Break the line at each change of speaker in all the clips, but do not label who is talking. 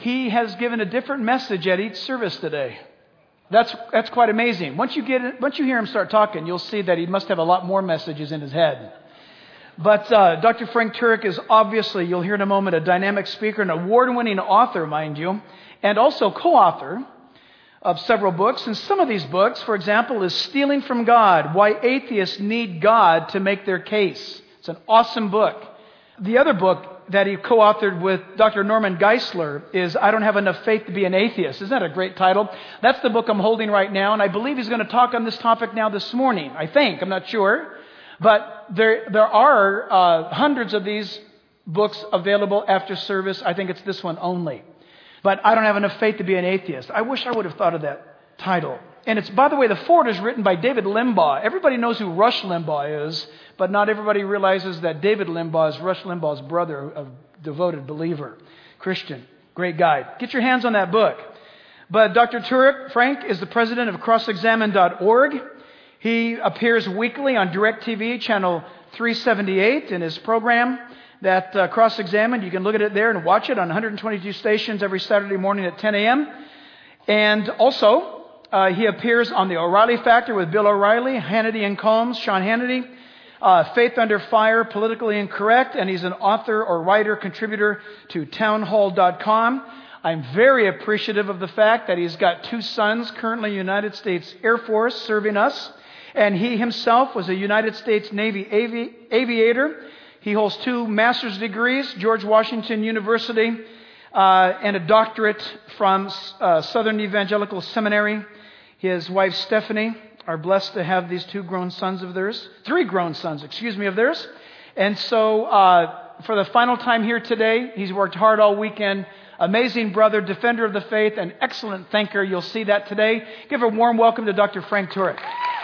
he has given a different message at each service today. That's quite amazing. Once you hear him start talking, you'll see that he must have a lot more messages in his head. But Dr. Frank Turek is obviously, you'll hear in a moment, a dynamic speaker, an award-winning author, mind you, and also co-author of several books. And some of these books, for example, is Stealing from God, Why Atheists Need God to Make Their Case. It's an awesome book. The other book that he co-authored with Dr. Norman Geisler is I Don't Have Enough Faith to Be an Atheist. Isn't that a great title? That's the book I'm holding right now, and I believe he's going to talk on this topic now this morning. I think. I'm not sure. But there are hundreds of these books available after service. I think it's this one only. But I Don't Have Enough Faith to Be an Atheist. I wish I would have thought of that title. And it's, by the way, the foreword is written by David Limbaugh. Everybody knows who Rush Limbaugh is, but not everybody realizes that David Limbaugh is Rush Limbaugh's brother, a devoted believer, Christian. Great guy. Get your hands on that book. But Dr. Turek, Frank, is the president of CrossExamine.org. He appears weekly on DirecTV, channel 378 in his program, that Cross-Examined. You can look at it there and watch it on 122 stations every Saturday morning at 10 a.m. And also, he appears on the O'Reilly Factor with Bill O'Reilly, Hannity and Combs, Sean Hannity, Faith Under Fire, Politically Incorrect, and he's an author or writer, contributor to townhall.com. I'm very appreciative of the fact that he's got 2 sons currently United States Air Force serving us, and he himself was a United States Navy aviator. He holds 2 master's degrees, George Washington University, and a doctorate from Southern Evangelical Seminary. His wife, Stephanie, are blessed to have these 3 grown sons of theirs. And so, for the final time here today, he's worked hard all weekend. Amazing brother, defender of the faith, and excellent thinker. You'll see that today. Give a warm welcome to Dr. Frank Turek.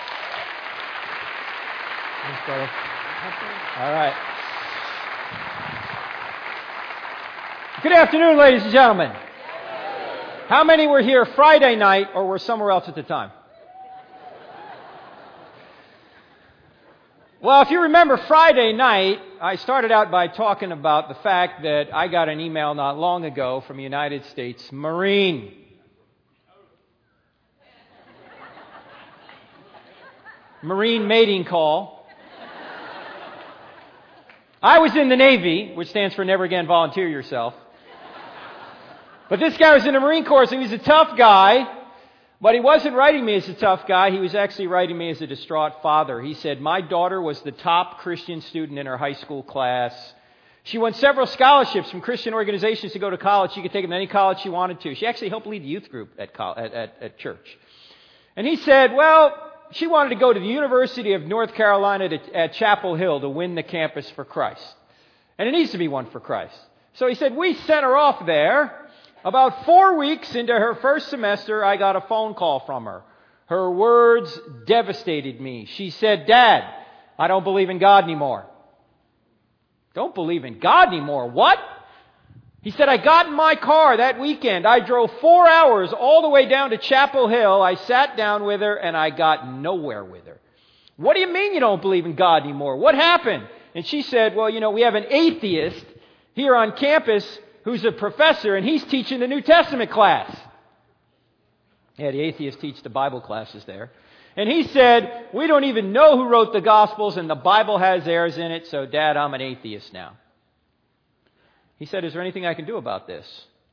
Thanks, brother. All right. Good afternoon, ladies and gentlemen. How many were here Friday night or were somewhere else at the time? Well, if you remember Friday night, I started out by talking about the fact that I got an email not long ago from a United States Marine. Marine mating call. I was in the Navy, which stands for Never Again Volunteer Yourself. But this guy was in the Marine Corps, so he was a tough guy. But he wasn't writing me as a tough guy. He was actually writing me as a distraught father. He said, my daughter was the top Christian student in her high school class. She won several scholarships from Christian organizations to go to college. She could take them to any college she wanted to. She actually helped lead the youth group at church. And he said, well, she wanted to go to the University of North Carolina at Chapel Hill to win the campus for Christ. And it needs to be one for Christ. So he said, we sent her off there. About 4 weeks into her first semester, I got a phone call from her. Her words devastated me. She said, Dad, I don't believe in God anymore. Don't believe in God anymore? What? He said, I got in my car that weekend. I drove 4 hours all the way down to Chapel Hill. I sat down with her and I got nowhere with her. What do you mean you don't believe in God anymore? What happened? And she said, well, we have an atheist here on campus who's a professor, and he's teaching the New Testament class. Yeah, the atheists teach the Bible classes there. And he said, we don't even know who wrote the Gospels, and the Bible has errors in it, so Dad, I'm an atheist now. He said, is there anything I can do about this?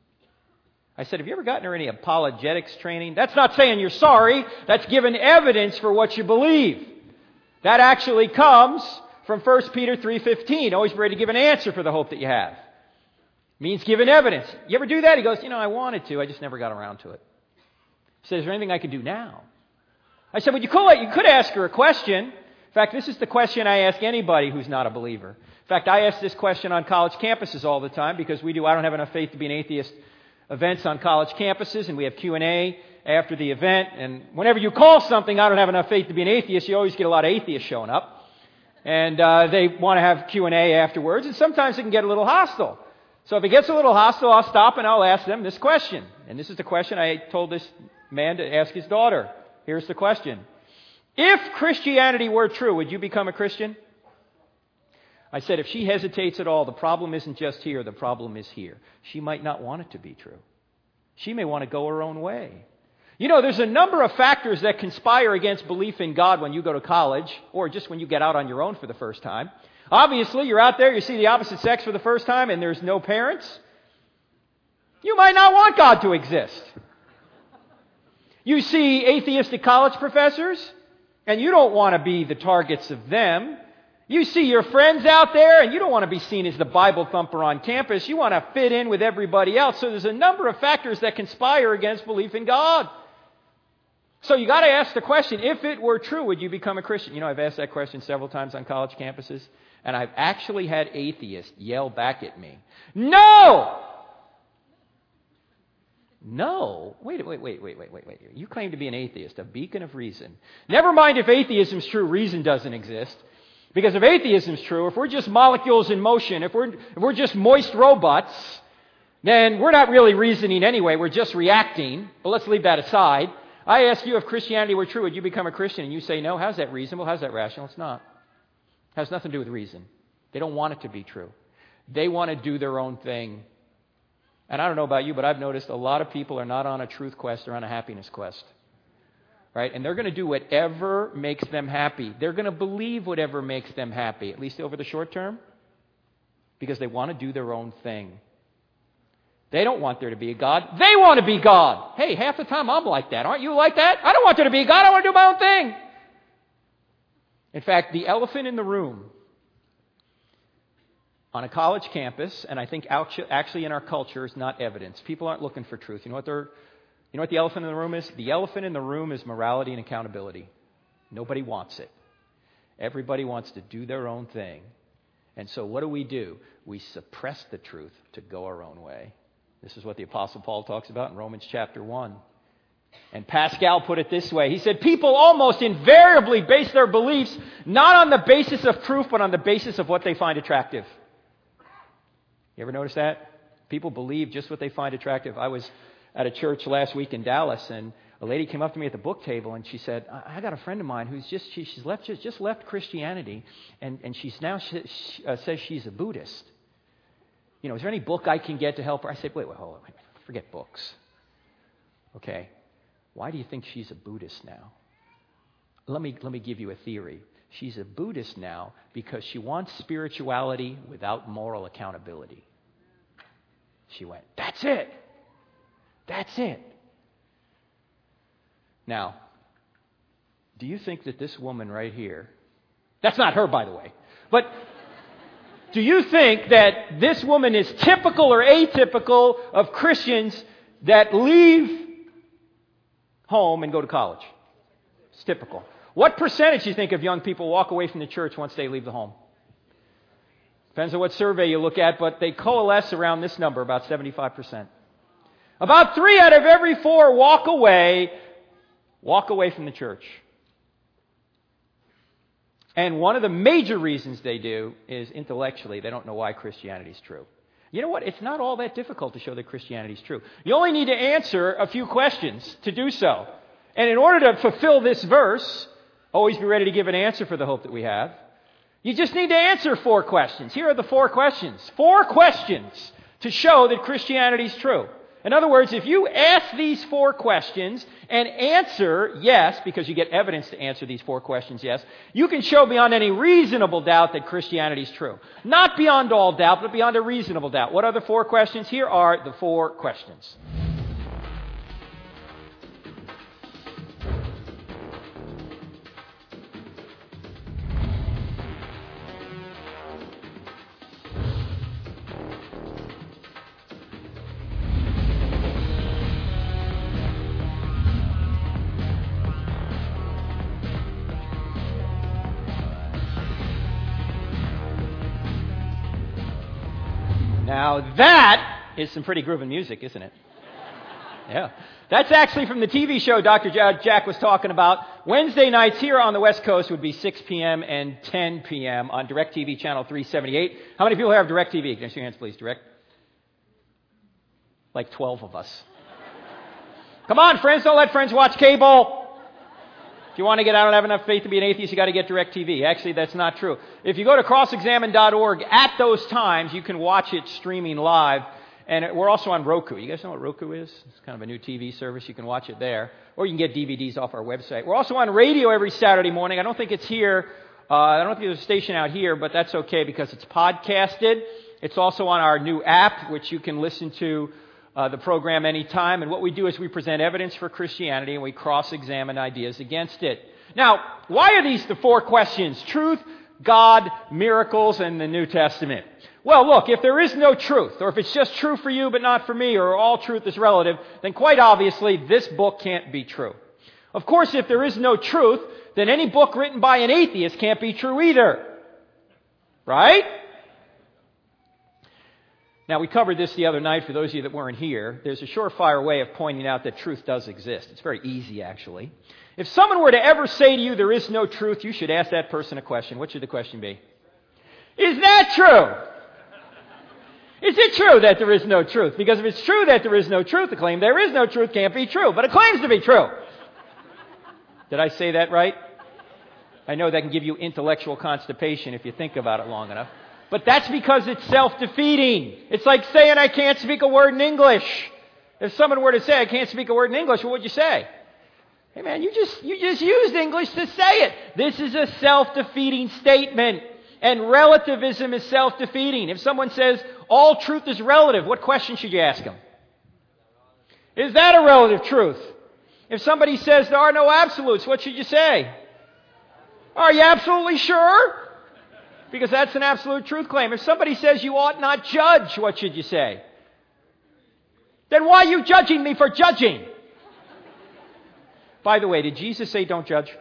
I said, have you ever gotten her any apologetics training? That's not saying you're sorry. That's giving evidence for what you believe. That actually comes from 1 Peter 3:15. Always be ready to give an answer for the hope that you have. Means giving evidence. You ever do that? He goes, I wanted to. I just never got around to it. He said, is there anything I can do now? I said, well, you could ask her a question. In fact, this is the question I ask anybody who's not a believer. In fact, I ask this question on college campuses all the time because we do I Don't Have Enough Faith to Be an Atheist events on college campuses, and we have Q&A after the event. And whenever you call something I Don't Have Enough Faith to Be an Atheist, you always get a lot of atheists showing up. And they want to have Q&A afterwards, and sometimes it can get a little hostile. So if it gets a little hostile, I'll stop and I'll ask them this question. And this is the question I told this man to ask his daughter. Here's the question. If Christianity were true, would you become a Christian? I said, if she hesitates at all, the problem isn't just here, the problem is here. She might not want it to be true. She may want to go her own way. You know, there's a number of factors that conspire against belief in God when you go to college, or just when you get out on your own for the first time. Obviously, you're out there, you see the opposite sex for the first time, and there's no parents. You might not want God to exist. You see atheistic college professors, and you don't want to be the targets of them. You see your friends out there, and you don't want to be seen as the Bible thumper on campus. You want to fit in with everybody else. So there's a number of factors that conspire against belief in God. So you got to ask the question, if it were true, would you become a Christian? You know, I've asked that question several times on college campuses, and I've actually had atheists yell back at me, "No! No. Wait. You claim to be an atheist, a beacon of reason. Never mind if atheism's true, reason doesn't exist. Because if atheism's true, if we're just molecules in motion, if we're just moist robots, then we're not really reasoning anyway, we're just reacting. But let's leave that aside. I ask you, if Christianity were true, would you become a Christian? And you say no. How's that reasonable? How's that rational? It's not. It has nothing to do with reason. They don't want it to be true. They want to do their own thing. And I don't know about you, but I've noticed a lot of people are not on a truth quest, they're on a happiness quest. Right? And they're going to do whatever makes them happy. They're going to believe whatever makes them happy, at least over the short term, because they want to do their own thing. They don't want there to be a God. They want to be God. Hey, half the time I'm like that. Aren't you like that? I don't want there to be a God. I want to do my own thing. In fact, the elephant in the room on a college campus, and I think actually in our culture, is not evidence. People aren't looking for truth. You know what the elephant in the room is? The elephant in the room is morality and accountability. Nobody wants it. Everybody wants to do their own thing. And so what do? We suppress the truth to go our own way. This is what the Apostle Paul talks about in Romans chapter 1. And Pascal put it this way. He said, people almost invariably base their beliefs not on the basis of proof, but on the basis of what they find attractive. You ever notice that? People believe just what they find attractive. I was at a church last week in Dallas, and a lady came up to me at the book table, and she said, I got a friend of mine who's just left Christianity, and she's now says she's a Buddhist. You know, is there any book I can get to help her? I said, wait, hold on. Forget books. Okay. Why do you think she's a Buddhist now? Let me give you a theory. She's a Buddhist now because she wants spirituality without moral accountability. She went, that's it. That's it. Now, do you think that this woman right here, that's not her, by the way, but do you think that this woman is typical or atypical of Christians that leave home and go to college? It's typical. What percentage do you think of young people walk away from the church once they leave the home? Depends on what survey you look at, but they coalesce around this number, about 75%. About 3 out of every 4 walk away from the church. And one of the major reasons they do is intellectually, they don't know why Christianity is true. You know what? It's not all that difficult to show that Christianity is true. You only need to answer a few questions to do so. And in order to fulfill this verse, always be ready to give an answer for the hope that we have, you just need to answer 4 questions. Here are the 4 questions. 4 questions to show that Christianity is true. In other words, if you ask these 4 questions and answer yes, because you get evidence to answer these 4 questions yes, you can show beyond any reasonable doubt that Christianity is true. Not beyond all doubt, but beyond a reasonable doubt. What are the 4 questions? Here are the 4 questions. Now that is some pretty groovy music, isn't it? Yeah. That's actually from the TV show Dr. Jack was talking about. Wednesday nights here on the West Coast would be 6 p.m. and 10 p.m. on DirecTV channel 378. How many people here have DirecTV? Can I see your hands, please? Direct? Like 12 of us. Come on, friends. Don't let friends watch cable. If you want to get out and have enough faith to be an atheist, you got to get DirecTV. Actually, that's not true. If you go to crossexamine.org at those times, you can watch it streaming live. And we're also on Roku. You guys know what Roku is? It's kind of a new TV service. You can watch it there. Or you can get DVDs off our website. We're also on radio every Saturday morning. I don't think it's here. I don't think there's a station out here, but that's okay because it's podcasted. It's also on our new app, which you can listen to the program anytime. And what we do is we present evidence for Christianity and we cross-examine ideas against it. Now, why are these the 4 questions? Truth, God, miracles, and the New Testament. Well, look, if there is no truth, or if it's just true for you but not for me, or all truth is relative, then quite obviously this book can't be true. Of course, if there is no truth, then any book written by an atheist can't be true either. Right? Now, we covered this the other night for those of you that weren't here. There's a surefire way of pointing out that truth does exist. It's very easy, actually. If someone were to ever say to you there is no truth, you should ask that person a question. What should the question be? Is that true? Is it true that there is no truth? Because if it's true that there is no truth, the claim there is no truth can't be true, but it claims to be true. Did I say that right? I know that can give you intellectual constipation if you think about it long enough. But that's because it's self-defeating. It's like saying I can't speak a word in English. If someone were to say I can't speak a word in English, what would you say? Hey man, you just used English to say it. This is a self-defeating statement. And relativism is self-defeating. If someone says all truth is relative, what question should you ask them? Is that a relative truth? If somebody says there are no absolutes, what should you say? Are you absolutely sure? Because that's an absolute truth claim. If somebody says you ought not judge, what should you say? Then why are you judging me for judging? By the way, did Jesus say don't judge?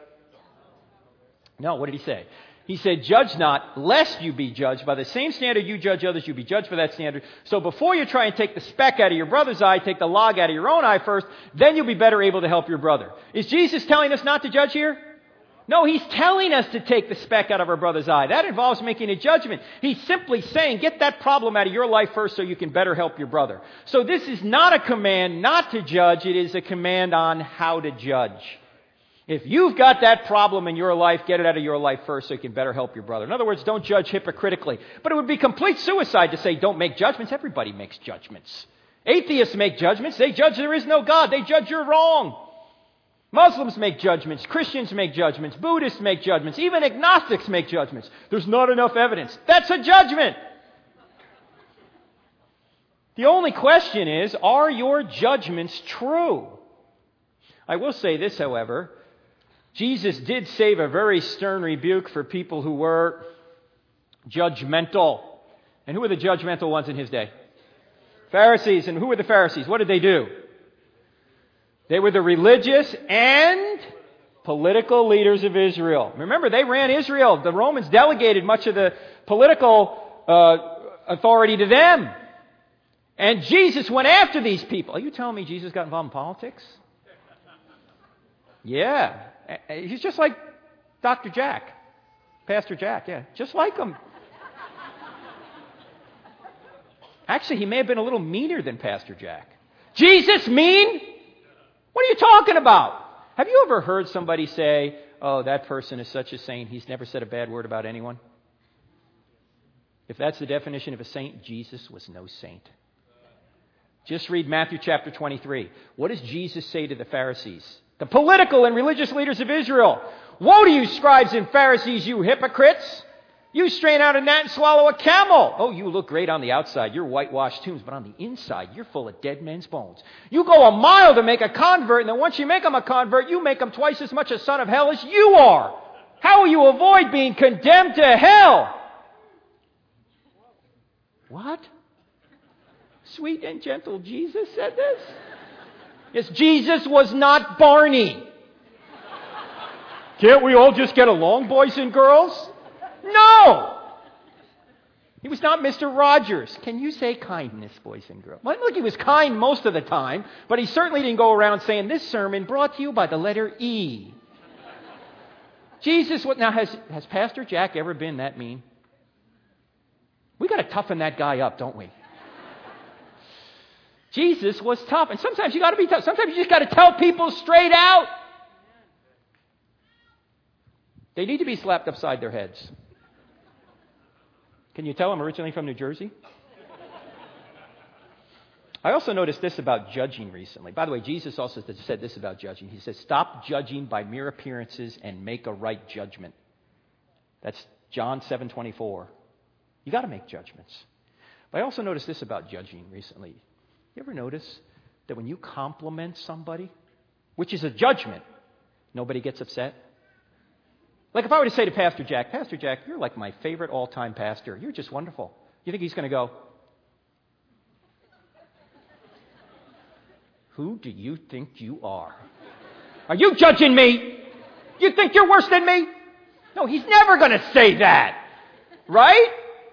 No, what did he say? He said, judge not, lest you be judged. By the same standard you judge others, you be judged for that standard. So before you try and take the speck out of your brother's eye, take the log out of your own eye first, then you'll be better able to help your brother. Is Jesus telling us not to judge here? No, he's telling us to take the speck out of our brother's eye. That involves making a judgment. He's simply saying, get that problem out of your life first so you can better help your brother. So this is not a command not to judge. It is a command on how to judge. If you've got that problem in your life, get it out of your life first so you can better help your brother. In other words, don't judge hypocritically. But it would be complete suicide to say don't make judgments. Everybody makes judgments. Atheists make judgments. They judge there is no God. They judge you're wrong. Muslims make judgments. Christians make judgments. Buddhists make judgments. Even agnostics make judgments. There's not enough evidence. That's a judgment. The only question is, are your judgments true? I will say this, however. Jesus did save a very stern rebuke for people who were judgmental. And who were the judgmental ones in his day? Pharisees. And who were the Pharisees? What did they do? They were the religious and political leaders of Israel. Remember, they ran Israel. The Romans delegated much of the political authority to them. And Jesus went after these people. Are you telling me Jesus got involved in politics? Yeah. He's just like Dr. Jack. Pastor Jack, yeah. Just like him. Actually, he may have been a little meaner than Pastor Jack. Jesus mean? What are you talking about? Have you ever heard somebody say, oh, that person is such a saint, he's never said a bad word about anyone? If that's the definition of a saint, Jesus was no saint. Just read Matthew chapter 23. What does Jesus say to the Pharisees? The political and religious leaders of Israel. Woe to you, scribes and Pharisees, you hypocrites! You strain out a gnat and swallow a camel. Oh, you look great on the outside. You're whitewashed tombs, but on the inside, you're full of dead men's bones. You go a mile to make a convert, and then once you make him a convert, you make him twice as much a son of hell as you are. How will you avoid being condemned to hell? What? Sweet and gentle Jesus said this? Yes, Jesus was not Barney. Can't we all just get along, boys and girls? No! He was not Mr. Rogers. Can you say kindness, boys and girls? Well, look, he was kind most of the time, but he certainly didn't go around saying, this sermon brought to you by the letter E. Jesus, now has Pastor Jack ever been that mean? We got to toughen that guy up, don't we? Jesus was tough, and sometimes you got to be tough. Sometimes you just got to tell people straight out. They need to be slapped upside their heads. Can you tell I'm originally from New Jersey? I also noticed this about judging recently. By the way, Jesus also said this about judging. He says, stop judging by mere appearances and make a right judgment. That's John 7:24. You got to make judgments. But I also noticed this about judging recently. You ever notice that when you compliment somebody, which is a judgment, nobody gets upset? Like if I were to say to Pastor Jack, you're like my favorite all-time pastor. You're just wonderful. You think he's going to go, who do you think you are? Are you judging me? You think you're worse than me? No, he's never going to say that. Right?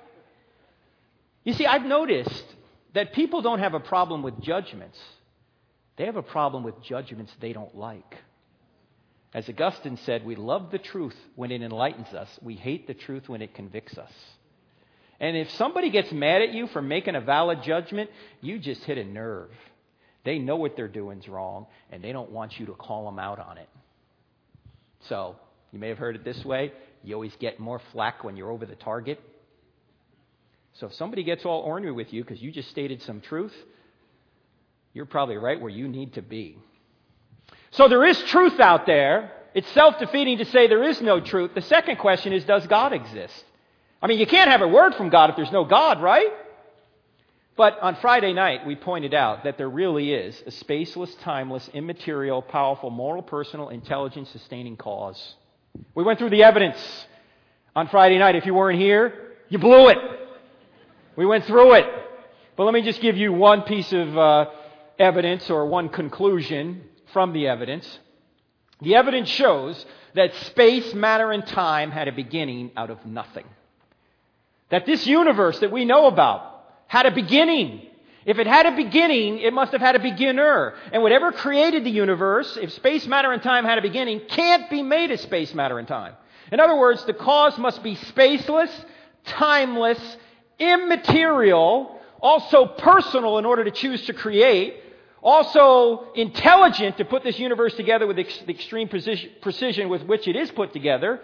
You see, I've noticed that people don't have a problem with judgments. They have a problem with judgments they don't like. As Augustine said, we love the truth when it enlightens us. We hate the truth when it convicts us. And if somebody gets mad at you for making a valid judgment, you just hit a nerve. They know what they're doing is wrong, and they don't want you to call them out on it. So, you may have heard it this way. You always get more flack when you're over the target. So if somebody gets all ornery with you because you just stated some truth, you're probably right where you need to be. So there is truth out there. It's self-defeating to say there is no truth. The second question is, does God exist? I mean, you can't have a word from God if there's no God, right? But on Friday night, we pointed out that there really is a spaceless, timeless, immaterial, powerful, moral, personal, intelligent, sustaining cause. We went through the evidence on Friday night. If you weren't here, you blew it. We went through it. But let me just give you one piece of evidence or one conclusion from the evidence. The evidence shows that space, matter, and time had a beginning out of nothing. That this universe that we know about had a beginning. If it had a beginning, it must have had a beginner. And whatever created the universe, if space, matter, and time had a beginning, can't be made as space, matter, and time. In other words, the cause must be spaceless, timeless, immaterial, also personal in order to choose to create, also intelligent to put this universe together with the extreme precision with which it is put together,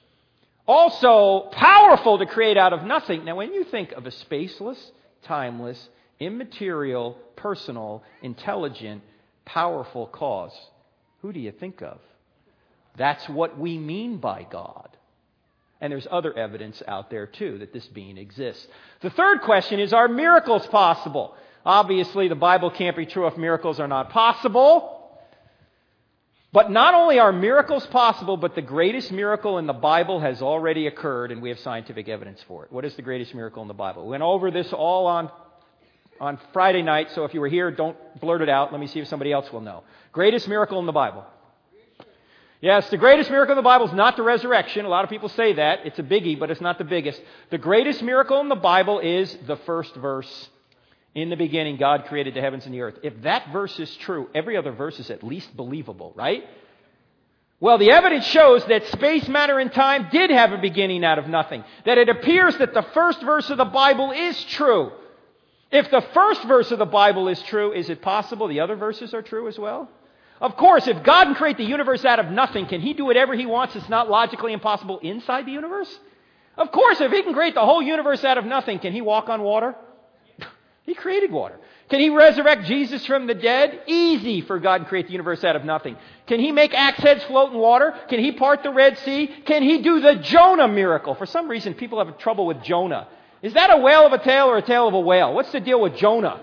also powerful to create out of nothing. Now, when you think of a spaceless, timeless, immaterial, personal, intelligent, powerful cause, who do you think of? That's what we mean by God. And there's other evidence out there, too, that this being exists. The third question is, are miracles possible? Obviously, the Bible can't be true if miracles are not possible. But not only are miracles possible, but the greatest miracle in the Bible has already occurred, and we have scientific evidence for it. What is the greatest miracle in the Bible? We went over this all on Friday night, so if you were here, don't blurt it out. Let me see if somebody else will know. Greatest miracle in the Bible. Yes, the greatest miracle in the Bible is not the resurrection. A lot of people say that. It's a biggie, but it's not the biggest. The greatest miracle in the Bible is the first verse. In the beginning, God created the heavens and the earth. If that verse is true, every other verse is at least believable, right? Well, the evidence shows that space, matter, and time did have a beginning out of nothing. That it appears that the first verse of the Bible is true. If the first verse of the Bible is true, is it possible the other verses are true as well? Of course, if God can create the universe out of nothing, can He do whatever He wants that's not logically impossible inside the universe? Of course, if He can create the whole universe out of nothing, can He walk on water? He created water. Can He resurrect Jesus from the dead? Easy for God to create the universe out of nothing. Can He make axe heads float in water? Can He part the Red Sea? Can He do the Jonah miracle? For some reason, people have trouble with Jonah. Is that a whale of a tail or a tail of a whale? What's the deal with Jonah?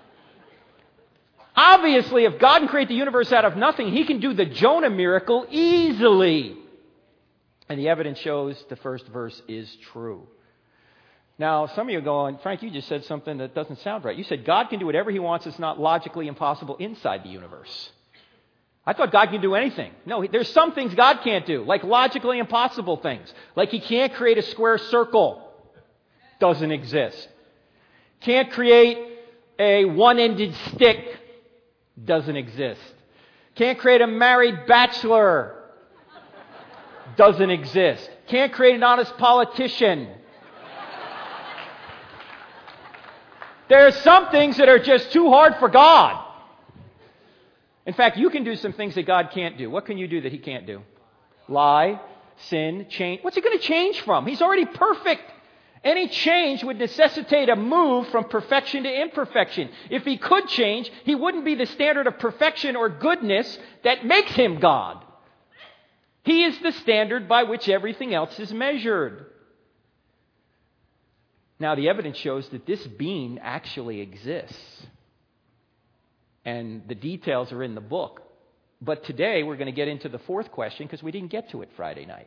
Obviously, if God can create the universe out of nothing, He can do the Jonah miracle easily. And the evidence shows the first verse is true. Now, some of you are going, Frank, you just said something that doesn't sound right. You said God can do whatever He wants that's not logically impossible inside the universe. I thought God can do anything. No, there's some things God can't do, like logically impossible things. Like He can't create a square circle. Doesn't exist. Can't create a one-ended stick. Doesn't exist. Can't create a married bachelor. Doesn't exist. Can't create an honest politician. There are some things that are just too hard for God. In fact, you can do some things that God can't do. What can you do that He can't do? Lie, sin, change. What's He going to change from? He's already perfect. Any change would necessitate a move from perfection to imperfection. If he could change, he wouldn't be the standard of perfection or goodness that makes him God. He is the standard by which everything else is measured. Now, the evidence shows that this being actually exists. And the details are in the book. But today we're going to get into the fourth question because we didn't get to it Friday night.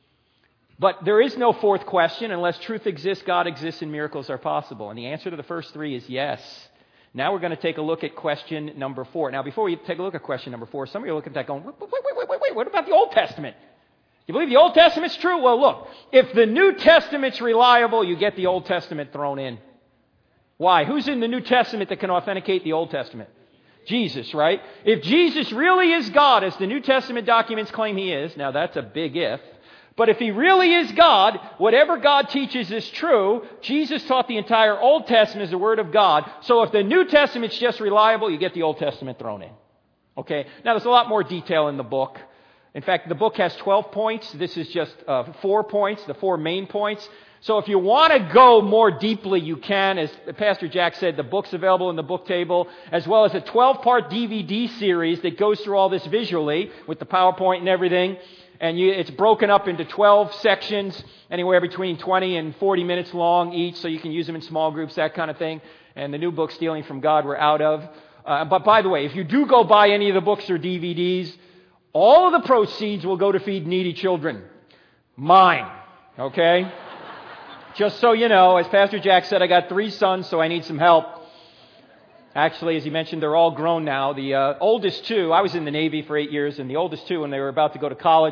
But there is no fourth question. Unless truth exists, God exists, and miracles are possible. And the answer to the first three is yes. Now we're going to take a look at question number 4. Now, before we take a look at question number 4, some of you are looking at that going, wait, what about the Old Testament? You believe the Old Testament's true? Well, look, if the New Testament's reliable, you get the Old Testament thrown in. Why? Who's in the New Testament that can authenticate the Old Testament? Jesus, right? If Jesus really is God, as the New Testament documents claim he is, now that's a big if, but if he really is God, whatever God teaches is true. Jesus taught the entire Old Testament as the Word of God. So if the New Testament's just reliable, you get the Old Testament thrown in. Okay? Now there's a lot more detail in the book. In fact, the book has 12 points. This is just 4 points, the 4 main points. So if you want to go more deeply, you can. As Pastor Jack said, the book's available in the book table, as well as a 12-part DVD series that goes through all this visually with the PowerPoint and everything. And it's broken up into 12 sections, anywhere between 20 and 40 minutes long each, so you can use them in small groups, that kind of thing. And the new book, Stealing from God, we're out of. But by the way, if you do go buy any of the books or DVDs, all of the proceeds will go to feed needy children. Mine. Okay? Just so you know, as Pastor Jack said, I got 3 sons, so I need some help. Actually, as he mentioned, they're all grown now. The oldest 2, I was in the Navy for 8 years, and the oldest 2, when they were about to go to college,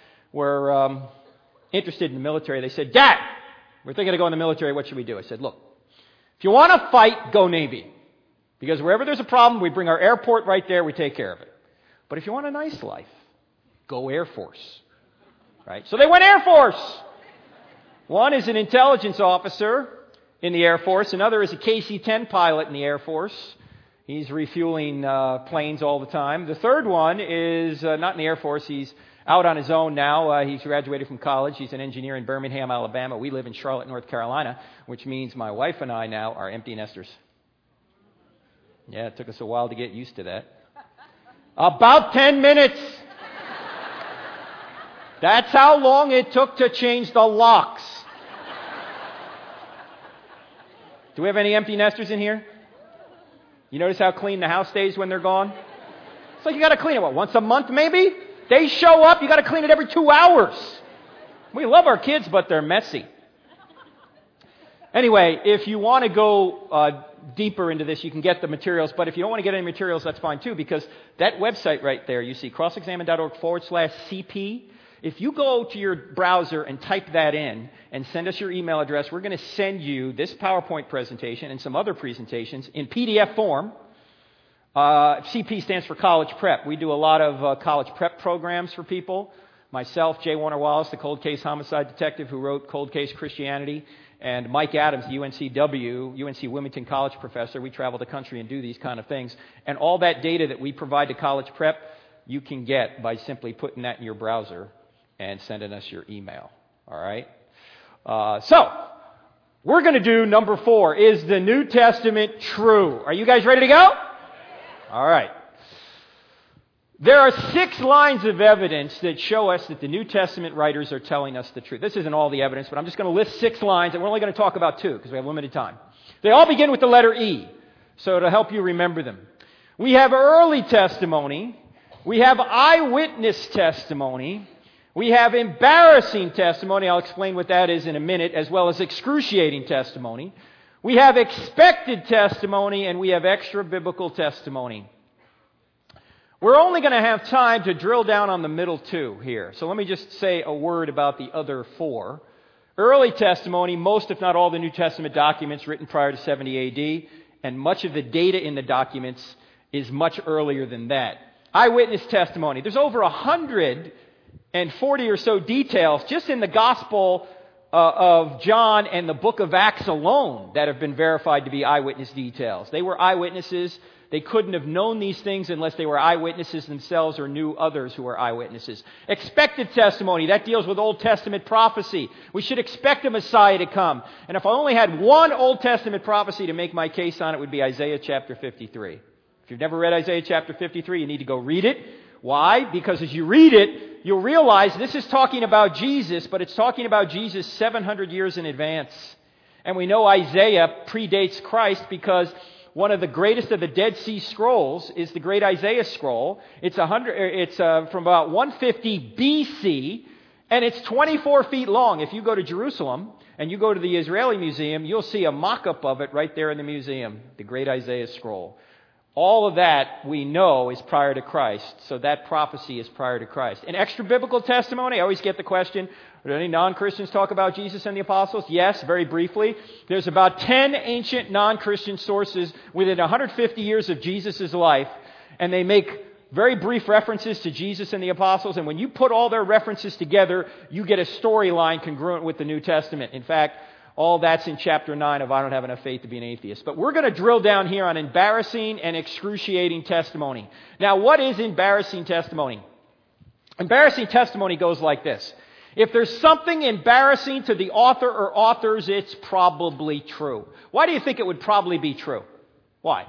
were interested in the military. They said, Dad, we're thinking of going in the military. What should we do? I said, look, if you want to fight, go Navy. Because wherever there's a problem, we bring our airport right there, we take care of it. But if you want a nice life, go Air Force. Right? So they went Air Force. One is an intelligence officer in the Air Force. Another is a KC-10 pilot in the Air Force. He's refueling planes all the time. The third one is not in the Air Force. He's out on his own now. He's graduated from college. He's an engineer in Birmingham, Alabama. We live in Charlotte, North Carolina, which means my wife and I now are empty nesters. Yeah, it took us a while to get used to that. About 10 minutes. That's how long it took to change the locks. Do we have any empty nesters in here? You notice how clean the house stays when they're gone? It's like you got to clean it, once a month maybe? They show up, you got to clean it every 2 hours. We love our kids, but they're messy. Anyway, if you want to go deeper into this, you can get the materials. But if you don't want to get any materials, that's fine too, because that website right there, you see crossexamine.org/CP. If you go to your browser and type that in and send us your email address, we're going to send you this PowerPoint presentation and some other presentations in PDF form. CP stands for College Prep. We do a lot of college prep programs for people. Myself, J. Warner Wallace, the cold case homicide detective who wrote Cold Case Christianity, and Mike Adams, the UNC Wilmington College professor. We travel the country and do these kind of things. And all that data that we provide to College Prep, you can get by simply putting that in your browser and sending us your email. All right? So, we're going to do number 4. Is the New Testament true? Are you guys ready to go? All right. There are 6 lines of evidence that show us that the New Testament writers are telling us the truth. This isn't all the evidence, but I'm just going to list 6 lines, and we're only going to talk about 2 because we have limited time. They all begin with the letter E, so to help you remember them. We have early testimony. We have eyewitness testimony. We have embarrassing testimony. I'll explain what that is in a minute, as well as excruciating testimony. We have expected testimony, and we have extra-biblical testimony. We're only going to have time to drill down on the middle 2 here. So let me just say a word about the other 4. Early testimony, most if not all the New Testament documents written prior to 70 AD, and much of the data in the documents is much earlier than that. Eyewitness testimony. There's over 140 or so details just in the Gospel of John and the book of Acts alone that have been verified to be eyewitness details. They were eyewitnesses They couldn't have known these things unless they were eyewitnesses themselves or knew others who were eyewitnesses. Expected testimony, that deals with Old Testament prophecy. We should expect a Messiah to come. And if I only had one Old Testament prophecy to make my case on, it would be Isaiah chapter 53. If you've never read Isaiah chapter 53, you need to go read it. Why? Because as you read it, you'll realize this is talking about Jesus, but it's talking about Jesus 700 years in advance. And we know Isaiah predates Christ because one of the greatest of the Dead Sea Scrolls is the Great Isaiah Scroll. It's from about 150 BC, and it's 24 feet long. If you go to Jerusalem and you go to the Israeli Museum, you'll see a mock-up of it right there in the museum, the Great Isaiah Scroll. All of that we know is prior to Christ, so that prophecy is prior to Christ. In extra biblical testimony, I always get the question, do any non-Christians talk about Jesus and the apostles? Yes, very briefly. There's about 10 ancient non-Christian sources within 150 years of Jesus' life, and they make very brief references to Jesus and the apostles, and when you put all their references together, you get a storyline congruent with the New Testament. In fact, all that's in chapter 9 of I Don't Have Enough Faith to Be an Atheist. But we're going to drill down here on embarrassing and excruciating testimony. Now, what is embarrassing testimony? Embarrassing testimony goes like this. If there's something embarrassing to the author or authors, it's probably true. Why do you think it would probably be true? Why?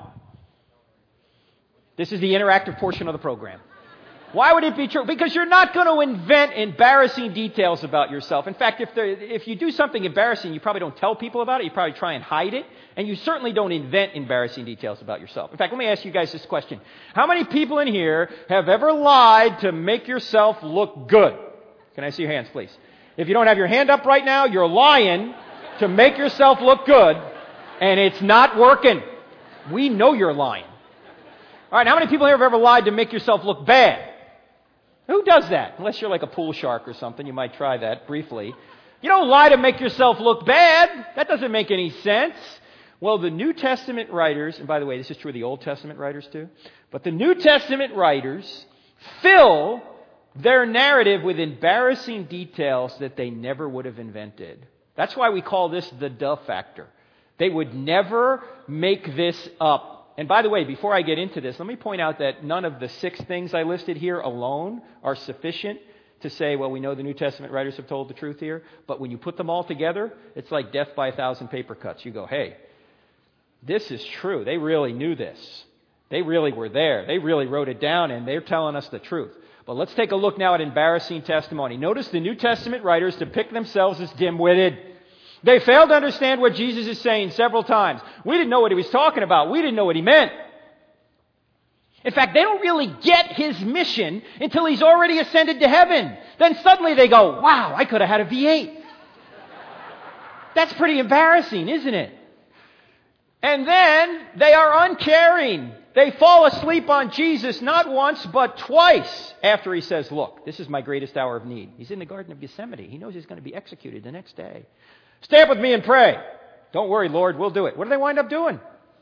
This is the interactive portion of the program. Why would it be true? Because you're not going to invent embarrassing details about yourself. In fact, if you do something embarrassing, you probably don't tell people about it. You probably try and hide it. And you certainly don't invent embarrassing details about yourself. In fact, let me ask you guys this question. How many people in here have ever lied to make yourself look good? Can I see your hands, please? If you don't have your hand up right now, you're lying to make yourself look good, and it's not working. We know you're lying. All right, how many people here have ever lied to make yourself look bad? Who does that? Unless you're like a pool shark or something, you might try that briefly. You don't lie to make yourself look bad. That doesn't make any sense. Well, the New Testament writers, and by the way, this is true of the Old Testament writers too, but the New Testament writers fill their narrative with embarrassing details that they never would have invented. That's why we call this the duh factor. They would never make this up. And by the way, before I get into this, let me point out that none of the 6 things I listed here alone are sufficient to say, well, we know the New Testament writers have told the truth here. But when you put them all together, it's like death by 1,000 paper cuts. You go, hey, this is true. They really knew this. They really were there. They really wrote it down, and they're telling us the truth. But let's take a look now at embarrassing testimony. Notice the New Testament writers depict themselves as dim-witted. They failed to understand what Jesus is saying several times. We didn't know what he was talking about. We didn't know what he meant. In fact, they don't really get his mission until he's already ascended to heaven. Then suddenly they go, wow, I could have had a V8. That's pretty embarrassing, isn't it? And then they are uncaring. They fall asleep on Jesus not once, but twice after he says, look, this is my greatest hour of need. He's in the Garden of Gethsemane. He knows he's going to be executed the next day. Stay up with me and pray. Don't worry, Lord, we'll do it. What do they wind up doing?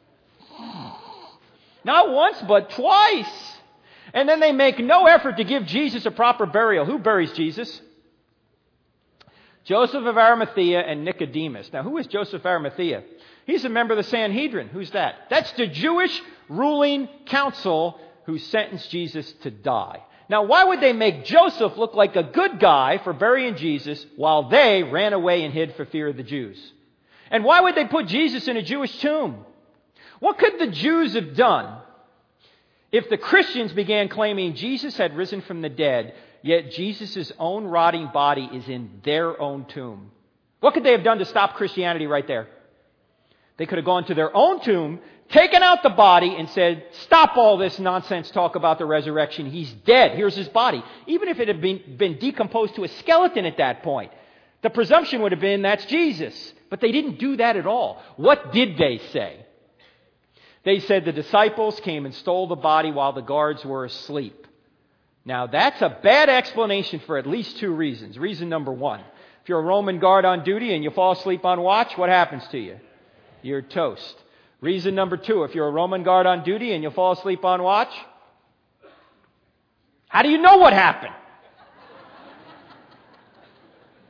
Not once, but twice. And then they make no effort to give Jesus a proper burial. Who buries Jesus? Joseph of Arimathea and Nicodemus. Now, who is Joseph of Arimathea? He's a member of the Sanhedrin. Who's that? That's the Jewish ruling council who sentenced Jesus to die. Now, why would they make Joseph look like a good guy for burying Jesus while they ran away and hid for fear of the Jews? And why would they put Jesus in a Jewish tomb? What could the Jews have done if the Christians began claiming Jesus had risen from the dead, yet Jesus' own rotting body is in their own tomb? What could they have done to stop Christianity right there? They could have gone to their own tomb, taken out the body, and said, stop all this nonsense talk about the resurrection. He's dead. Here's his body. Even if it had been decomposed to a skeleton at that point, the presumption would have been that's Jesus. But they didn't do that at all. What did they say? They said the disciples came and stole the body while the guards were asleep. Now, that's a bad explanation for at least 2 reasons. Reason number 1, if you're a Roman guard on duty and you fall asleep on watch, what happens to you? You're toast. Reason number 2, if you're a Roman guard on duty and you fall asleep on watch, how do you know what happened?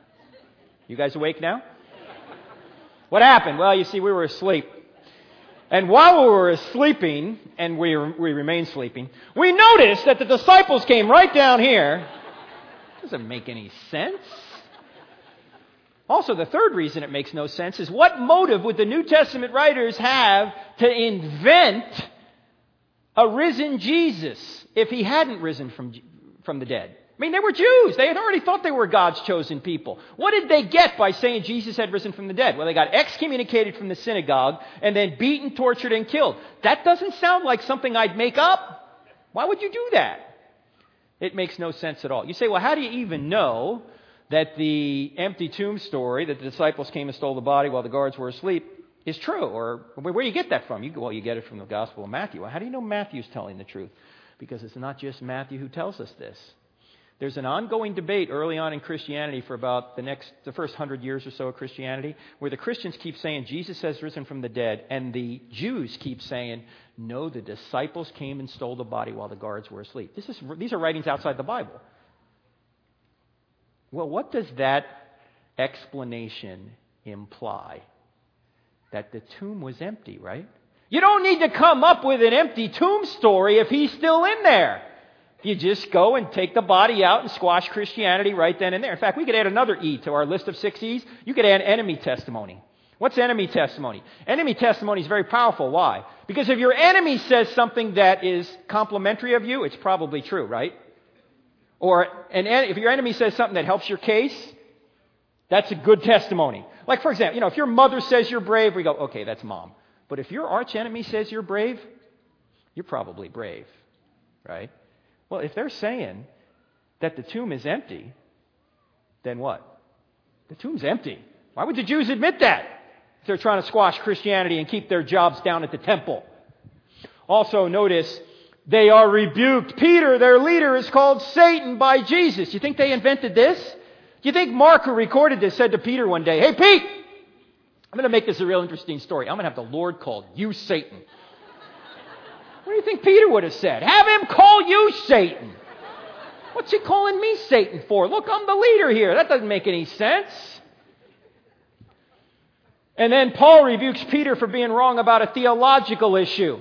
You guys awake now? What happened? Well, you see, we were asleep. And while we were sleeping, and we remained sleeping, we noticed that the disciples came right down here. Doesn't make any sense. Also, the third reason it makes no sense is what motive would the New Testament writers have to invent a risen Jesus if he hadn't risen from the dead? I mean, they were Jews. They had already thought they were God's chosen people. What did they get by saying Jesus had risen from the dead? Well, they got excommunicated from the synagogue and then beaten, tortured, and killed. That doesn't sound like something I'd make up. Why would you do that? It makes no sense at all. You say, well, how do you even know that the empty tomb story, that the disciples came and stole the body while the guards were asleep, is true? Or where do you get that from? You get it from the Gospel of Matthew. Well, how do you know Matthew's telling the truth? Because it's not just Matthew who tells us this. There's an ongoing debate early on in Christianity for about the first 100 years or so of Christianity, where the Christians keep saying Jesus has risen from the dead, and the Jews keep saying, no, the disciples came and stole the body while the guards were asleep. These are writings outside the Bible. Well, what does that explanation imply? That the tomb was empty, right? You don't need to come up with an empty tomb story if he's still in there. You just go and take the body out and squash Christianity right then and there. In fact, we could add another E to our list of 6 E's. You could add enemy testimony. What's enemy testimony? Enemy testimony is very powerful. Why? Because if your enemy says something that is complimentary of you, it's probably true, right? Or if your enemy says something that helps your case, that's a good testimony. Like, for example, if your mother says you're brave, we go, okay, that's mom. But if your arch enemy says you're brave, you're probably brave, right? Well, if they're saying that the tomb is empty, then what? The tomb's empty. Why would the Jews admit that if they're trying to squash Christianity and keep their jobs down at the temple? Also, notice, they are rebuked. Peter, their leader, is called Satan by Jesus. You think they invented this? Do you think Mark, who recorded this, said to Peter one day, hey, Pete, I'm going to make this a real interesting story. I'm going to have the Lord call you Satan. What do you think Peter would have said? Have him call you Satan. What's he calling me Satan for? Look, I'm the leader here. That doesn't make any sense. And then Paul rebukes Peter for being wrong about a theological issue.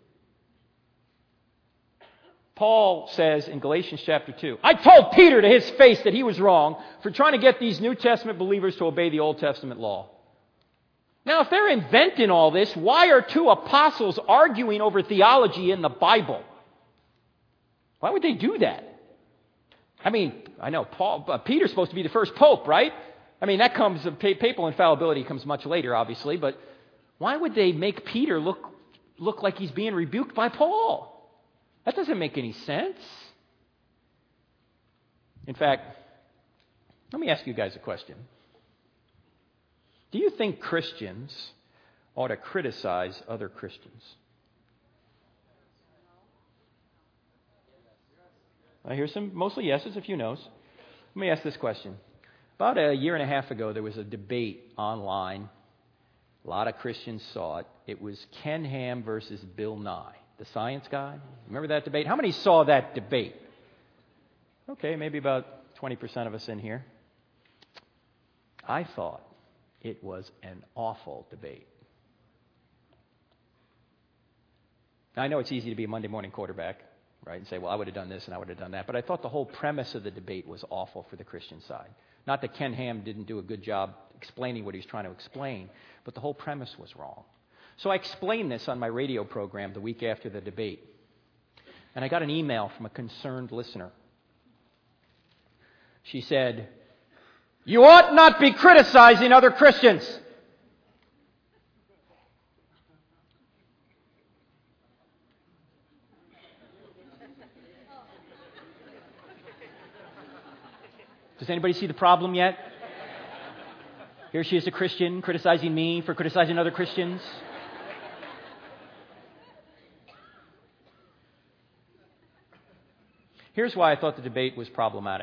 Paul says in Galatians chapter 2, I told Peter to his face that he was wrong for trying to get these New Testament believers to obey the Old Testament law. Now, if they're inventing all this, why are 2 apostles arguing over theology in the Bible? Why would they do that? I mean, I know Peter's supposed to be the first pope, right? I mean, papal infallibility comes much later, obviously, but why would they make Peter look like he's being rebuked by Paul? That doesn't make any sense. In fact, let me ask you guys a question. Do you think Christians ought to criticize other Christians? I hear some mostly yeses, a few no's. Let me ask this question. About a year and a half ago, there was a debate online. A lot of Christians saw it. It was Ken Ham versus Bill Nye, the science guy. Remember that debate? How many saw that debate? Okay, maybe about 20% of us in here. I thought it was an awful debate. Now, I know it's easy to be a Monday morning quarterback, right, and say, well, I would have done this and I would have done that. But I thought the whole premise of the debate was awful for the Christian side. Not that Ken Ham didn't do a good job explaining what he was trying to explain, but the whole premise was wrong. So I explained this on my radio program the week after the debate. And I got an email from a concerned listener. She said, you ought not be criticizing other Christians. Does anybody see the problem yet? Here she is, a Christian, criticizing me for criticizing other Christians. Here's why I thought the debate was problematic.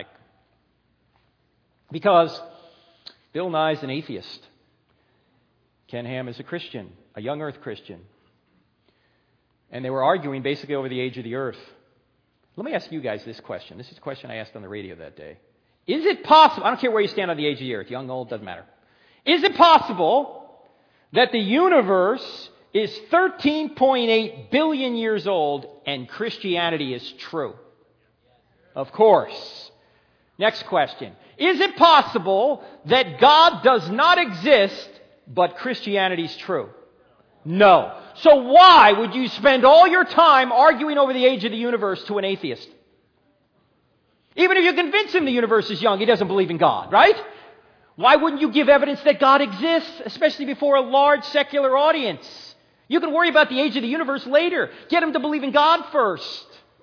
Because Bill Nye is an atheist. Ken Ham is a Christian, a young earth Christian. And they were arguing basically over the age of the earth. Let me ask you guys this question. This is a question I asked on the radio that day. Is it possible, I don't care where you stand on the age of the earth, young, old, doesn't matter. Is it possible that the universe is 13.8 billion years old, and Christianity is true. Of course. Next question. Is it possible that God does not exist, but Christianity is true? No. So why would you spend all your time arguing over the age of the universe to an atheist? Even if you convince him the universe is young, he doesn't believe in God, right? Why wouldn't you give evidence that God exists, especially before a large secular audience? You can worry about the age of the universe later. Get him to believe in God first.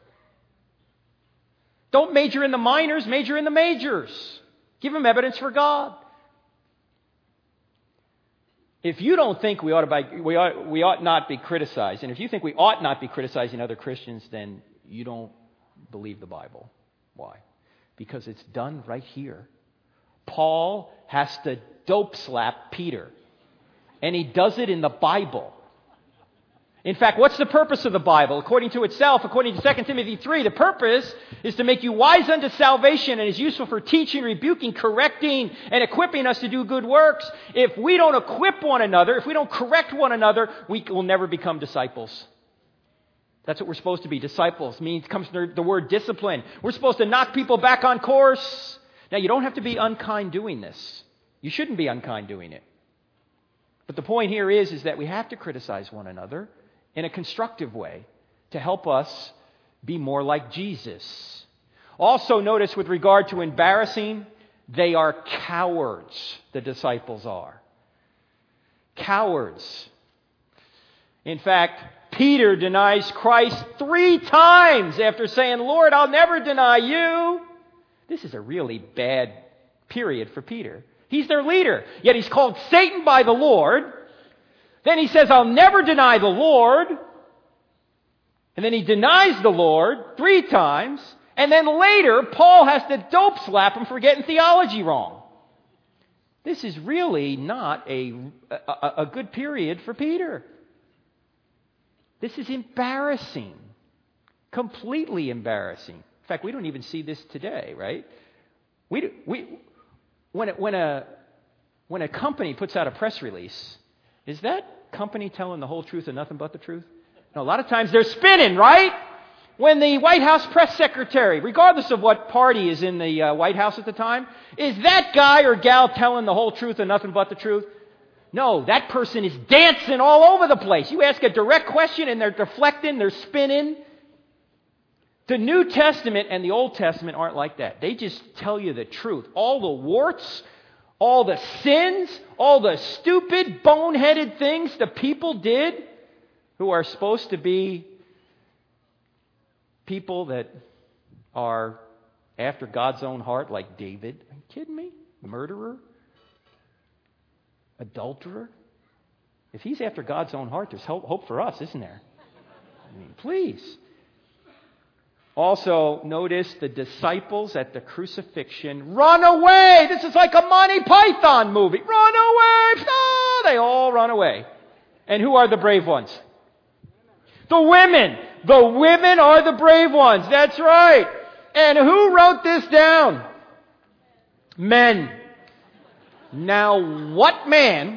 Don't major in the minors, major in the majors. Give him evidence for God. If you don't think we ought not be criticized, and if you think we ought not be criticizing other Christians, then you don't believe the Bible. Why? Because it's done right here. Paul has to dope slap Peter. And he does it in the Bible. In fact, what's the purpose of the Bible? According to itself, according to 2 Timothy 3, the purpose is to make you wise unto salvation and is useful for teaching, rebuking, correcting, and equipping us to do good works. If we don't equip one another, if we don't correct one another, we will never become disciples. That's what we're supposed to be. Disciples comes from the word discipline. We're supposed to knock people back on course. Now, you don't have to be unkind doing this. You shouldn't be unkind doing it. But the point here is that we have to criticize one another in a constructive way to help us be more like Jesus. Also notice with regard to embarrassing, they are cowards, the disciples are. Cowards. In fact, Peter denies Christ 3 times after saying, Lord, I'll never deny you. This is a really bad period for Peter. He's their leader, yet he's called Satan by the Lord. Then he says, I'll never deny the Lord. And then he denies the Lord 3 times. And then later, Paul has to dope slap him for getting theology wrong. This is really not a good period for Peter. This is embarrassing. Completely embarrassing. In fact, we don't even see this today, right? When a company puts out a press release, is that company telling the whole truth and nothing but the truth? No, a lot of times they're spinning, right? When the White House press secretary, regardless of what party is in the White House at the time, is that guy or gal telling the whole truth and nothing but the truth? No, that person is dancing all over the place. You ask a direct question and they're deflecting, they're spinning. The New Testament and the Old Testament aren't like that. They just tell you the truth. All the warts, all the sins, all the stupid, boneheaded things the people did who are supposed to be people that are after God's own heart, like David. Are you kidding me? Murderer? Adulterer? If he's after God's own heart, there's hope for us, isn't there? I mean, please. Also, notice the disciples at the crucifixion run away. This is like a Monty Python movie. Run away! Ah, they all run away. And who are the brave ones? The women. The women are the brave ones. That's right. And who wrote this down? Men. Now, what man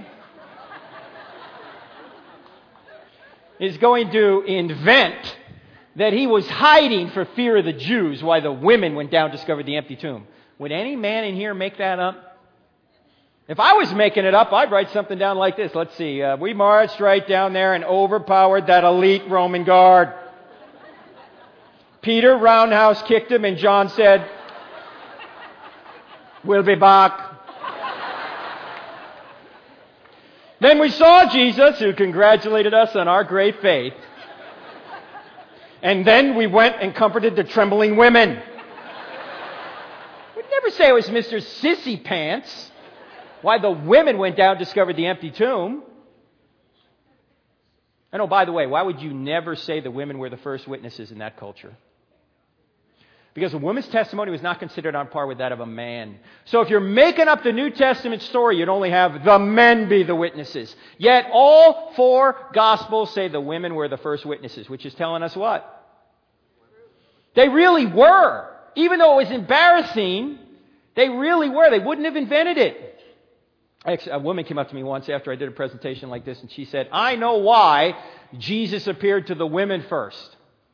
is going to invent that he was hiding for fear of the Jews while the women went down and discovered the empty tomb? Would any man in here make that up? If I was making it up, I'd write something down like this. Let's see. We marched right down there and overpowered that elite Roman guard. Peter roundhouse kicked him and John said, "We'll be back." Then we saw Jesus, who congratulated us on our great faith. And then we went and comforted the trembling women. We'd never say it was Mr. Sissy Pants. Why the women went down and discovered the empty tomb. And oh, by the way, why would you never say the women were the first witnesses in that culture? Because a woman's testimony was not considered on par with that of a man. So if you're making up the New Testament story, you'd only have the men be the witnesses. Yet all 4 Gospels say the women were the first witnesses, which is telling us what? They really were. Even though it was embarrassing, they really were. They wouldn't have invented it. Actually, a woman came up to me once after I did a presentation like this, and she said, I know why Jesus appeared to the women first.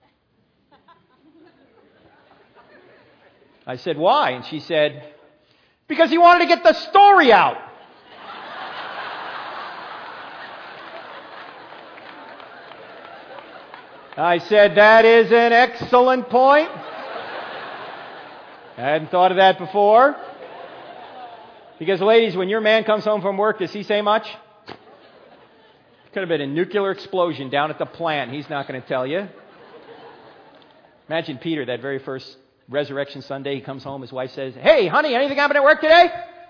I said, why? And she said, because he wanted to get the story out. I said, that is an excellent point. I hadn't thought of that before. Because, ladies, when your man comes home from work, does he say much? Could have been a nuclear explosion down at the plant. He's not going to tell you. Imagine Peter, that very first Resurrection Sunday, he comes home, his wife says, hey, honey, anything happen at work today?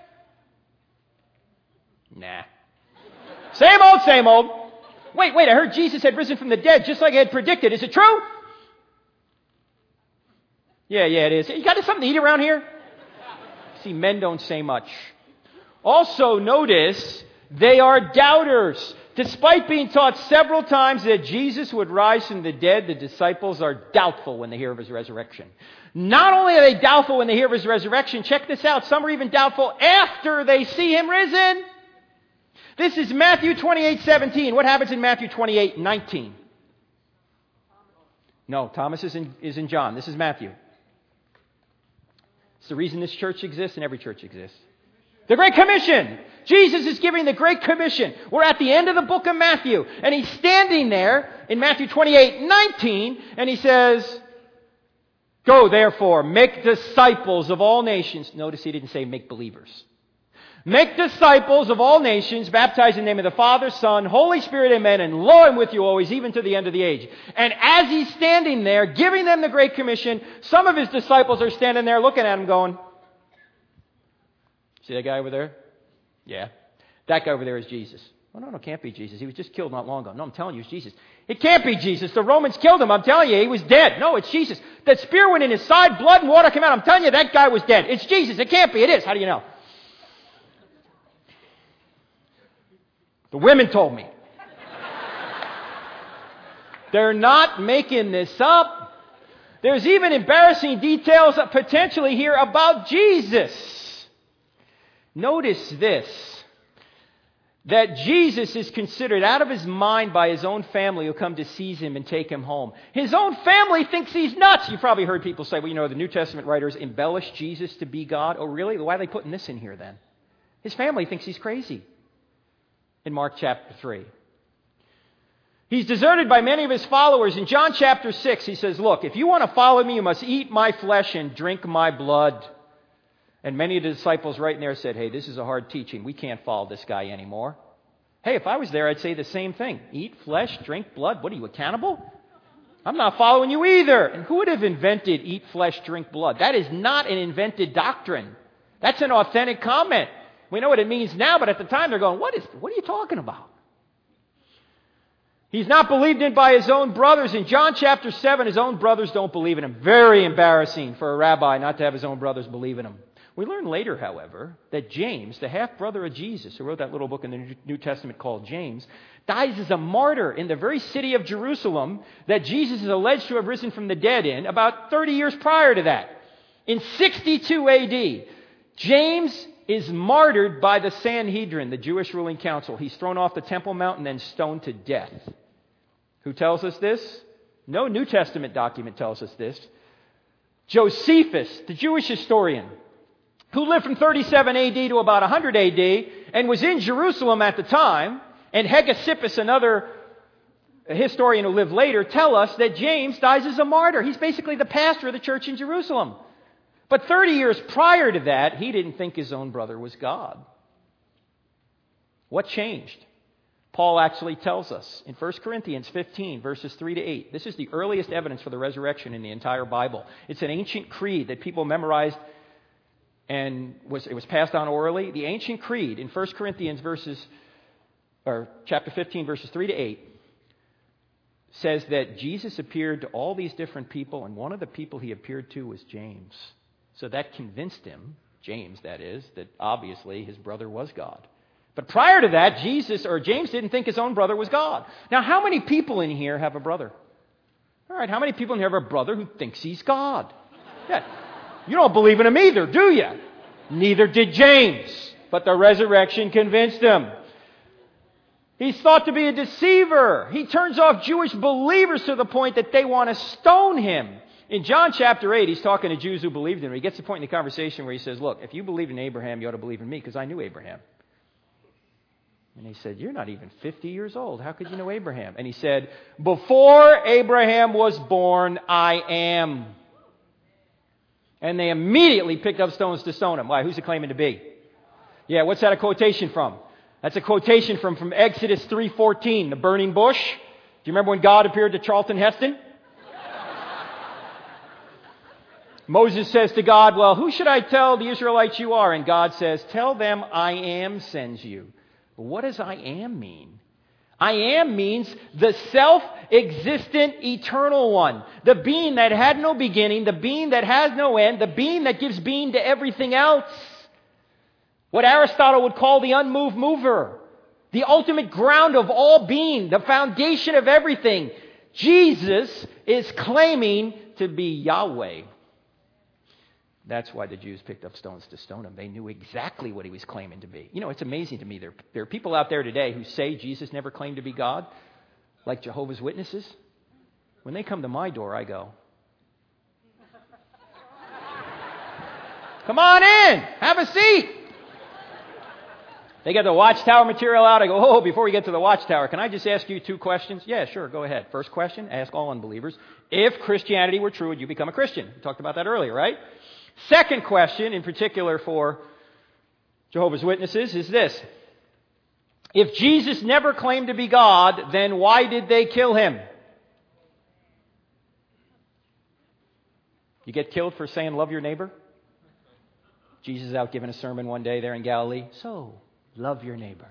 Nah. Same old, same old. Wait, I heard Jesus had risen from the dead just like I had predicted. Is it true? Yeah, it is. You got something to eat around here? See, men don't say much. Also, notice, they are doubters. Despite being taught several times that Jesus would rise from the dead, the disciples are doubtful when they hear of his resurrection. Not only are they doubtful when they hear of his resurrection, check this out, some are even doubtful after they see him risen. This is Matthew 28:17. What happens in Matthew 28:19? No, Thomas is in John. This is Matthew. It's the reason this church exists and every church exists. The Great Commission. Jesus is giving the Great Commission. We're at the end of the book of Matthew. And he's standing there in Matthew 28:19. And he says, go therefore, make disciples of all nations. Notice he didn't say make believers. Make disciples of all nations, baptize in the name of the Father, Son, Holy Spirit, amen, and lo, I'm with you always, even to the end of the age. And as he's standing there, giving them the Great Commission, some of his disciples are standing there looking at him going, see that guy over there? Yeah. That guy over there is Jesus. Oh, no, it can't be Jesus. He was just killed not long ago. No, I'm telling you, it's Jesus. It can't be Jesus. The Romans killed him. I'm telling you, he was dead. No, it's Jesus. That spear went in his side, blood and water came out. I'm telling you, that guy was dead. It's Jesus. It can't be. It is. How do you know? The women told me. They're not making this up. There's even embarrassing details potentially here about Jesus. Notice this, that Jesus is considered out of his mind by his own family who come to seize him and take him home. His own family thinks he's nuts. You've probably heard people say, well, the New Testament writers embellish Jesus to be God. Oh, really? Why are they putting this in here then? His family thinks he's crazy. In Mark chapter 3. He's deserted by many of his followers. In John chapter 6, he says, look, if you want to follow me, you must eat my flesh and drink my blood. And many of the disciples right in there said, hey, this is a hard teaching. We can't follow this guy anymore. Hey, if I was there, I'd say the same thing. Eat flesh, drink blood. What are you, a cannibal? I'm not following you either. And who would have invented eat flesh, drink blood? That is not an invented doctrine. That's an authentic comment. We know what it means now, but at the time they're going, what are you talking about? He's not believed in by his own brothers. In John chapter 7, his own brothers don't believe in him. Very embarrassing for a rabbi not to have his own brothers believe in him. We learn later, however, that James, the half-brother of Jesus, who wrote that little book in the New Testament called James, dies as a martyr in the very city of Jerusalem that Jesus is alleged to have risen from the dead in about 30 years prior to that. In 62 A.D., James is martyred by the Sanhedrin, the Jewish ruling council. He's thrown off the Temple Mount and then stoned to death. Who tells us this? No New Testament document tells us this. Josephus, the Jewish historian, who lived from 37 A.D. to about 100 A.D. and was in Jerusalem at the time, and Hegesippus, another historian who lived later, tell us that James dies as a martyr. He's basically the pastor of the church in Jerusalem. But 30 years prior to that, he didn't think his own brother was God. What changed? Paul actually tells us in 1 Corinthians 15, verses 3 to 8. This is the earliest evidence for the resurrection in the entire Bible. It's an ancient creed that people memorized and it was passed on orally. The ancient creed in 1 Corinthians chapter 15, verses 3 to 8, says that Jesus appeared to all these different people, and one of the people he appeared to was James. So that convinced him, James that is, that obviously his brother was God. But prior to that, James didn't think his own brother was God. Now, how many people in here have a brother? All right, how many people in here have a brother who thinks he's God? Yeah. You don't believe in him either, do you? Neither did James. but the resurrection convinced him. He's thought to be a deceiver. He turns off Jewish believers to the point that they want to stone him. In John chapter 8, he's talking to Jews who believed in him. He gets to the point in the conversation where he says, look, if you believe in Abraham, you ought to believe in me because I knew Abraham. And he said, you're not even 50 years old. How could you know Abraham? And he said, before Abraham was born, I am. And they immediately picked up stones to stone him. Why? Who's he claiming to be? Yeah, what's that a quotation from? That's a quotation from Exodus 3:14, the burning bush. Do you remember when God appeared to Charlton Heston? Moses says to God, well, who should I tell the Israelites you are? And God says, tell them I am sends you. But what does I am mean? I am means the self-existent eternal one. The being that had no beginning, the being that has no end, the being that gives being to everything else. What Aristotle would call the unmoved mover. The ultimate ground of all being, the foundation of everything. Jesus is claiming to be Yahweh. That's why the Jews picked up stones to stone him. They knew exactly what he was claiming to be. You know, it's amazing to me. There are people out there today who say Jesus never claimed to be God, like Jehovah's Witnesses. When they come to my door, I go, come on in, have a seat. They get the Watchtower material out. I go, oh, before we get to the Watchtower, can I just ask you 2 questions? Yeah, sure, go ahead. First question, ask all unbelievers. If Christianity were true, would you become a Christian? We talked about that earlier, right? Second question, in particular for Jehovah's Witnesses, is this. If Jesus never claimed to be God, then why did they kill him? You get killed for saying love your neighbor? Jesus is out giving a sermon one day there in Galilee. So, love your neighbor.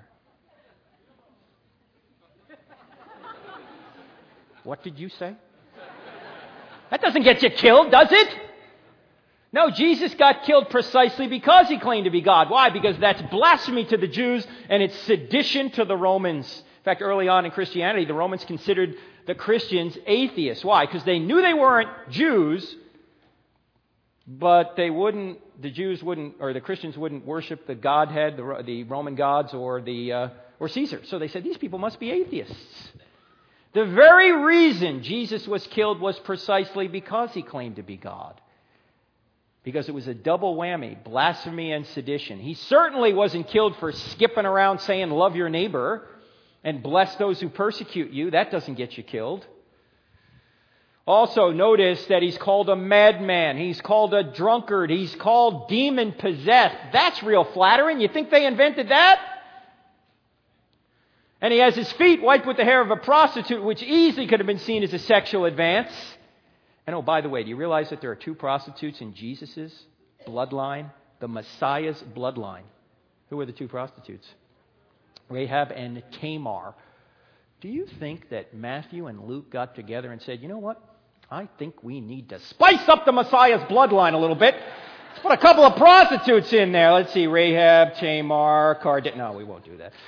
What did you say? That doesn't get you killed, does it? No, Jesus got killed precisely because he claimed to be God. Why? Because that's blasphemy to the Jews and it's sedition to the Romans. In fact, early on in Christianity, the Romans considered the Christians atheists. Why? Because they knew they weren't Jews, but the Christians wouldn't worship the Godhead, the Roman gods, or Caesar. So they said, these people must be atheists. The very reason Jesus was killed was precisely because he claimed to be God. Because it was a double whammy, blasphemy and sedition. He certainly wasn't killed for skipping around saying, love your neighbor and bless those who persecute you. That doesn't get you killed. Also, notice that he's called a madman. He's called a drunkard. He's called demon-possessed. That's real flattering. You think they invented that? And he has his feet wiped with the hair of a prostitute, which easily could have been seen as a sexual advance. And oh, by the way, do you realize that there are 2 prostitutes in Jesus' bloodline? The Messiah's bloodline. Who were the 2 prostitutes? Rahab and Tamar. Do you think that Matthew and Luke got together and said, you know what? I think we need to spice up the Messiah's bloodline a little bit. Let's put a couple of prostitutes in there. Let's see, Rahab, Tamar, No, we won't do that.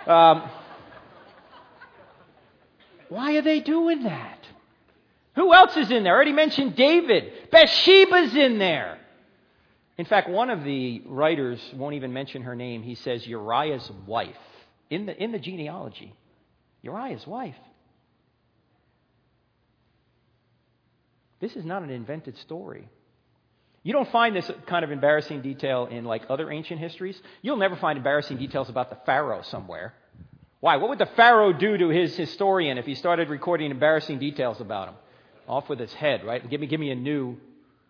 Why are they doing that? Who else is in there? I already mentioned David. Bathsheba's in there. In fact, one of the writers won't even mention her name. He says Uriah's wife in the genealogy. Uriah's wife. This is not an invented story. You don't find this kind of embarrassing detail in like other ancient histories. You'll never find embarrassing details about the Pharaoh somewhere. Why? What would the Pharaoh do to his historian if he started recording embarrassing details about him? Off with his head, right? Give me a new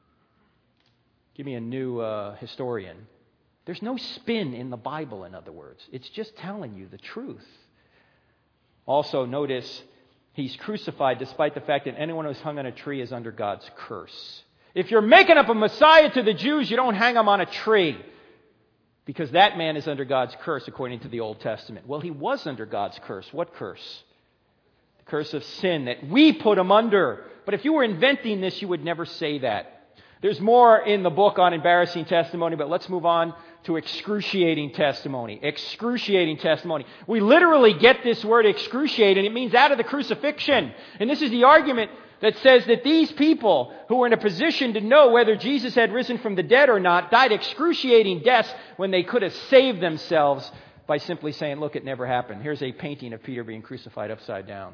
historian. There's no spin in the Bible, in other words. It's just telling you the truth. Also, notice he's crucified despite the fact that anyone who's hung on a tree is under God's curse. If you're making up a Messiah to the Jews, you don't hang him on a tree because that man is under God's curse according to the Old Testament. Well, he was under God's curse. What curse? The curse of sin that we put him under. But if you were inventing this, you would never say that. There's more in the book on embarrassing testimony, but let's move on to excruciating testimony. Excruciating testimony. We literally get this word excruciating. It means out of the crucifixion. And this is the argument that says that these people who were in a position to know whether Jesus had risen from the dead or not died excruciating deaths when they could have saved themselves by simply saying, look, it never happened. Here's a painting of Peter being crucified upside down.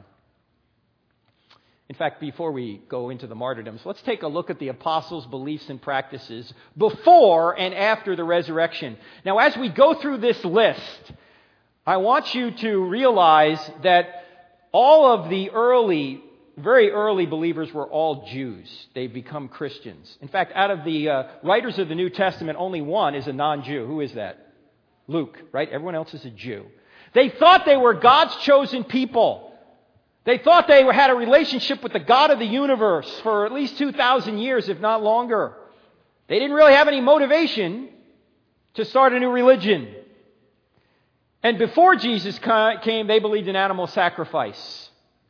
In fact, before we go into the martyrdoms, let's take a look at the apostles' beliefs and practices before and after the resurrection. Now, as we go through this list, I want you to realize that all of the very early believers were all Jews. They become Christians. In fact, out of the writers of the New Testament, only one is a non-Jew. Who is that? Luke, right? Everyone else is a Jew. They thought they were God's chosen people. They thought they had a relationship with the God of the universe for at least 2,000 years, if not longer. They didn't really have any motivation to start a new religion. And before Jesus came, they believed in animal sacrifice.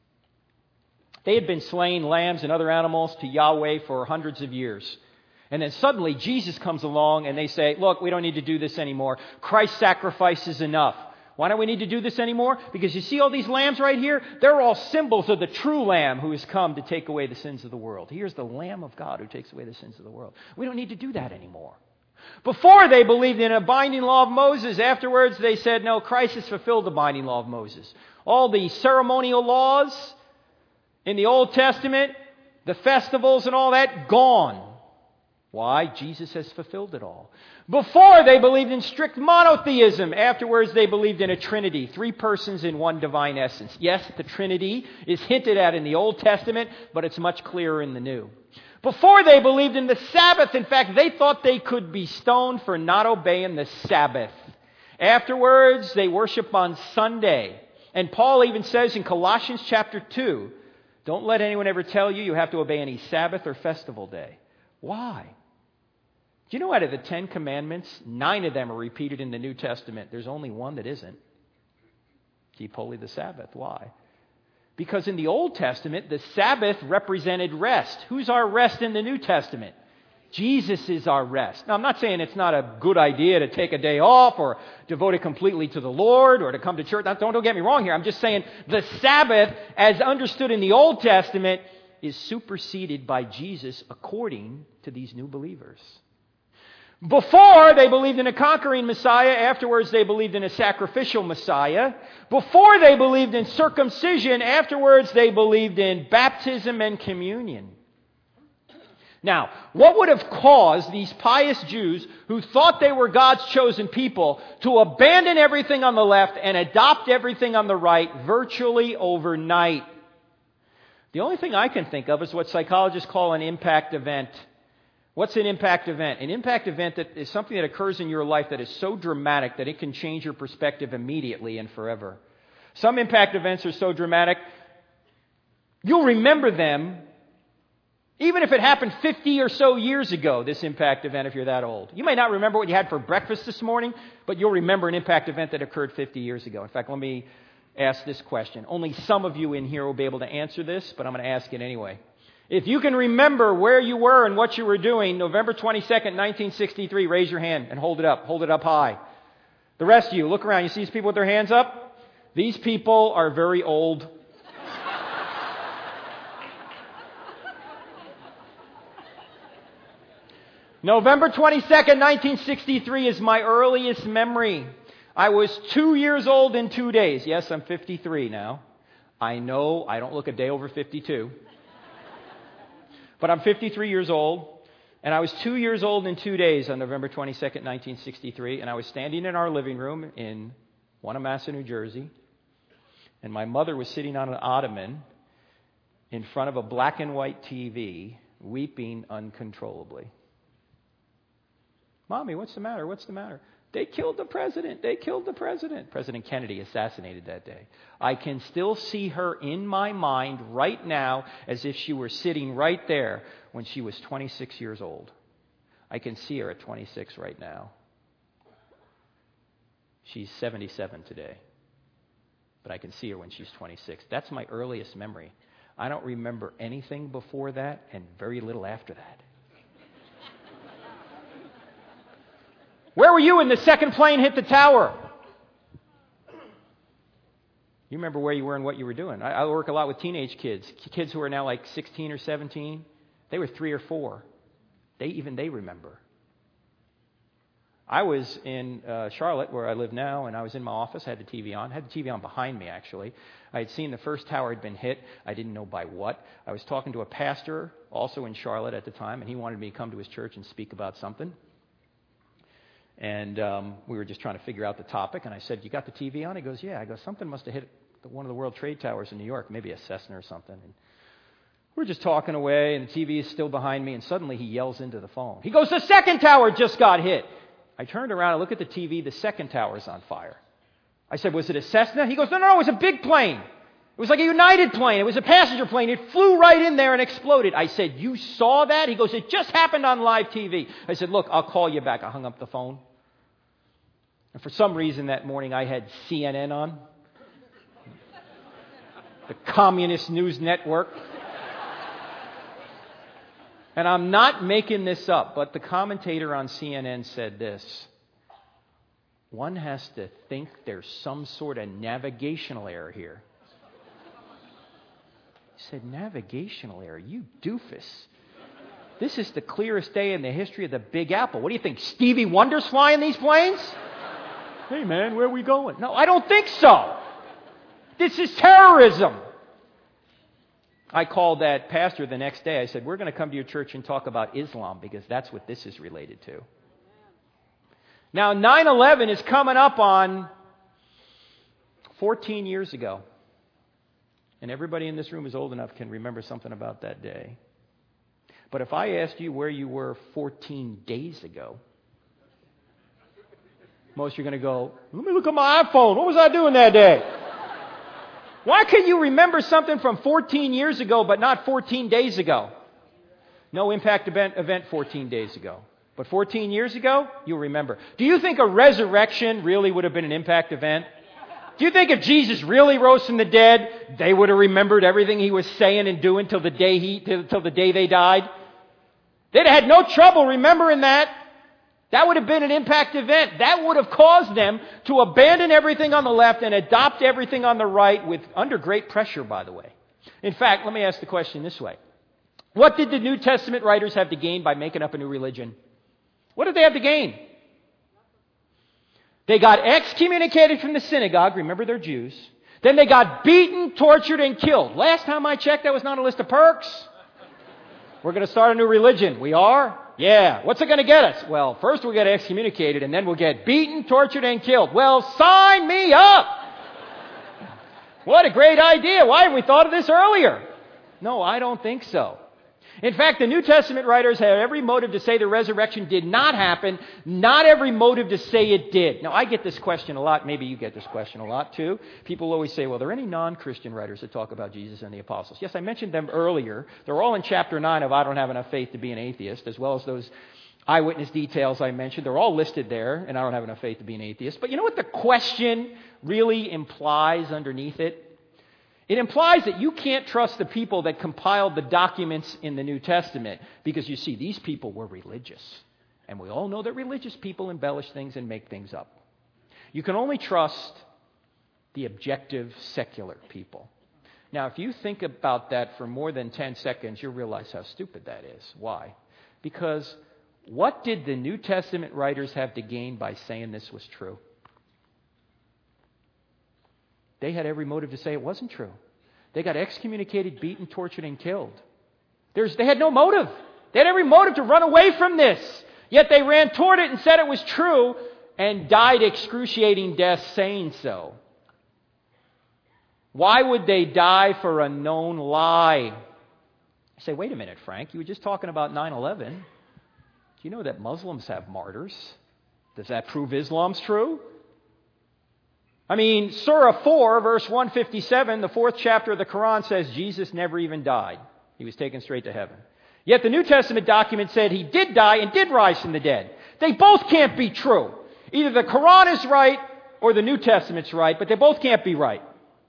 They had been slaying lambs and other animals to Yahweh for hundreds of years. And then suddenly Jesus comes along and they say, look, we don't need to do this anymore. Christ's sacrifice is enough. Why don't we need to do this anymore? Because you see all these lambs right here? They're all symbols of the true Lamb who has come to take away the sins of the world. Here's the Lamb of God who takes away the sins of the world. We don't need to do that anymore. Before they believed in a binding law of Moses. Afterwards they said, no, Christ has fulfilled the binding law of Moses. All the ceremonial laws in the Old Testament, the festivals and all that, gone. Why? Jesus has fulfilled it all. Before they believed in strict monotheism. Afterwards they believed in a Trinity. 3 persons in one divine essence. Yes, the Trinity is hinted at in the Old Testament, but it's much clearer in the New. Before they believed in the Sabbath. In fact, they thought they could be stoned for not obeying the Sabbath. Afterwards, they worship on Sunday. And Paul even says in Colossians chapter 2, don't let anyone ever tell you you have to obey any Sabbath or festival day. Why? Do you know out of the 10 commandments, 9 of them are repeated in the New Testament. There's only one that isn't. Keep holy the Sabbath. Why? Because in the Old Testament, the Sabbath represented rest. Who's our rest in the New Testament? Jesus is our rest. Now, I'm not saying it's not a good idea to take a day off or devote it completely to the Lord or to come to church. Don't get me wrong here. I'm just saying the Sabbath, as understood in the Old Testament, is superseded by Jesus according to these new believers. Before, they believed in a conquering Messiah. Afterwards, they believed in a sacrificial Messiah. Before, they believed in circumcision. Afterwards, they believed in baptism and communion. Now, what would have caused these pious Jews who thought they were God's chosen people to abandon everything on the left and adopt everything on the right virtually overnight? The only thing I can think of is what psychologists call an impact event. What's an impact event? An impact event that is something that occurs in your life that is so dramatic that it can change your perspective immediately and forever. Some impact events are so dramatic, you'll remember them even if it happened 50 or so years ago, this impact event, if you're that old. You may not remember what you had for breakfast this morning, but you'll remember an impact event that occurred 50 years ago. In fact, let me ask this question. Only some of you in here will be able to answer this, but I'm going to ask it anyway. If you can remember where you were and what you were doing, November 22nd, 1963, raise your hand and hold it up. Hold it up high. The rest of you, look around. You see these people with their hands up? These people are very old. November 22nd, 1963 is my earliest memory. I was 2 years old in 2 days. Yes, I'm 53 now. I know I don't look a day over 52. But I'm 53 years old, and I was 2 years old in 2 days on November 22nd, 1963, and I was standing in our living room in Wanamassa, New Jersey, and my mother was sitting on an ottoman in front of a black and white TV, weeping uncontrollably. Mommy, what's the matter? What's the matter? They killed the president. They killed the president. President Kennedy assassinated that day. I can still see her in my mind right now as if she were sitting right there when she was 26 years old. I can see her at 26 right now. She's 77 today. But I can see her when she's 26. That's my earliest memory. I don't remember anything before that and very little after that. Where were you when the second plane hit the tower? You remember where you were and what you were doing. I work a lot with teenage kids who are now like 16 or 17. They were 3 or 4. They remember. I was in Charlotte, where I live now, and I was in my office. I had the TV on. I had the TV on behind me, actually. I had seen the first tower had been hit. I didn't know by what. I was talking to a pastor, also in Charlotte at the time, and he wanted me to come to his church and speak about something. And we were just trying to figure out the topic. And I said, "You got the TV on?" He goes, "Yeah." I go, "Something must have hit one of the World Trade Towers in New York, maybe a Cessna or something." And we're just talking away, and the TV is still behind me, and suddenly he yells into the phone. He goes, "The second tower just got hit." I turned around, I look at the TV, the second tower's on fire. I said, "Was it a Cessna?" He goes, No, it was a big plane. It was like a United plane. It was a passenger plane. It flew right in there and exploded. I said, "You saw that?" He goes, "It just happened on live TV." I said, "Look, I'll call you back." I hung up the phone. And for some reason that morning I had CNN on. The Communist News Network. And I'm not making this up, but the commentator on CNN said this: "One has to think there's some sort of navigational error here." He said, "Navigational error? You doofus. This is the clearest day in the history of the Big Apple. What do you think, Stevie Wonder's flying these planes? Hey man, where are we going?" No, I don't think so. This is terrorism. I called that pastor the next day. I said, "We're going to come to your church and talk about Islam because that's what this is related to." Now, 9/11 is coming up on 14 years ago. And everybody in this room is old enough can remember something about that day. But if I asked you where you were 14 days ago, most of you are going to go, "Let me look at my iPhone. What was I doing that day?" Why can you remember something from 14 years ago but not 14 days ago? No impact event 14 days ago. But 14 years ago, you'll remember. Do you think a resurrection really would have been an impact event? Do you think if Jesus really rose from the dead, they would have remembered everything he was saying and doing till the day they died? They'd have had no trouble remembering that. That would have been an impact event. That would have caused them to abandon everything on the left and adopt everything on the right, under great pressure, by the way. In fact, let me ask the question this way. What did the New Testament writers have to gain by making up a new religion? What did they have to gain? They got excommunicated from the synagogue. Remember, they're Jews. Then they got beaten, tortured, and killed. Last time I checked, that was not a list of perks. We're going to start a new religion. We are? Yeah. What's it going to get us? Well, first we'll get excommunicated, and then we'll get beaten, tortured, and killed. Well, sign me up! What a great idea. Why haven't we thought of this earlier? No, I don't think so. In fact, the New Testament writers have every motive to say the resurrection did not happen, not every motive to say it did. Now, I get this question a lot. Maybe you get this question a lot, too. People always say, "Well, are there any non-Christian writers that talk about Jesus and the apostles?" Yes, I mentioned them earlier. They're all in chapter 9 of I Don't Have Enough Faith to Be an Atheist, as well as those eyewitness details I mentioned. They're all listed there, and I Don't Have Enough Faith to Be an Atheist. But you know what the question really implies underneath it? It implies that you can't trust the people that compiled the documents in the New Testament because, you see, these people were religious. And we all know that religious people embellish things and make things up. You can only trust the objective, secular people. Now, if you think about that for more than 10 seconds, you'll realize how stupid that is. Why? Because what did the New Testament writers have to gain by saying this was true? They had every motive to say it wasn't true. They got excommunicated, beaten, tortured, and killed. They had no motive. They had every motive to run away from this. Yet they ran toward it and said it was true and died excruciating death saying so. Why would they die for a known lie? You say, "Wait a minute, Frank. You were just talking about 9/11. Do you know that Muslims have martyrs? Does that prove Islam's true?" I mean, Surah 4, verse 157, the 4th chapter of the Quran says Jesus never even died. He was taken straight to heaven. Yet the New Testament document said he did die and did rise from the dead. They both can't be true. Either the Quran is right or the New Testament's right, but they both can't be right.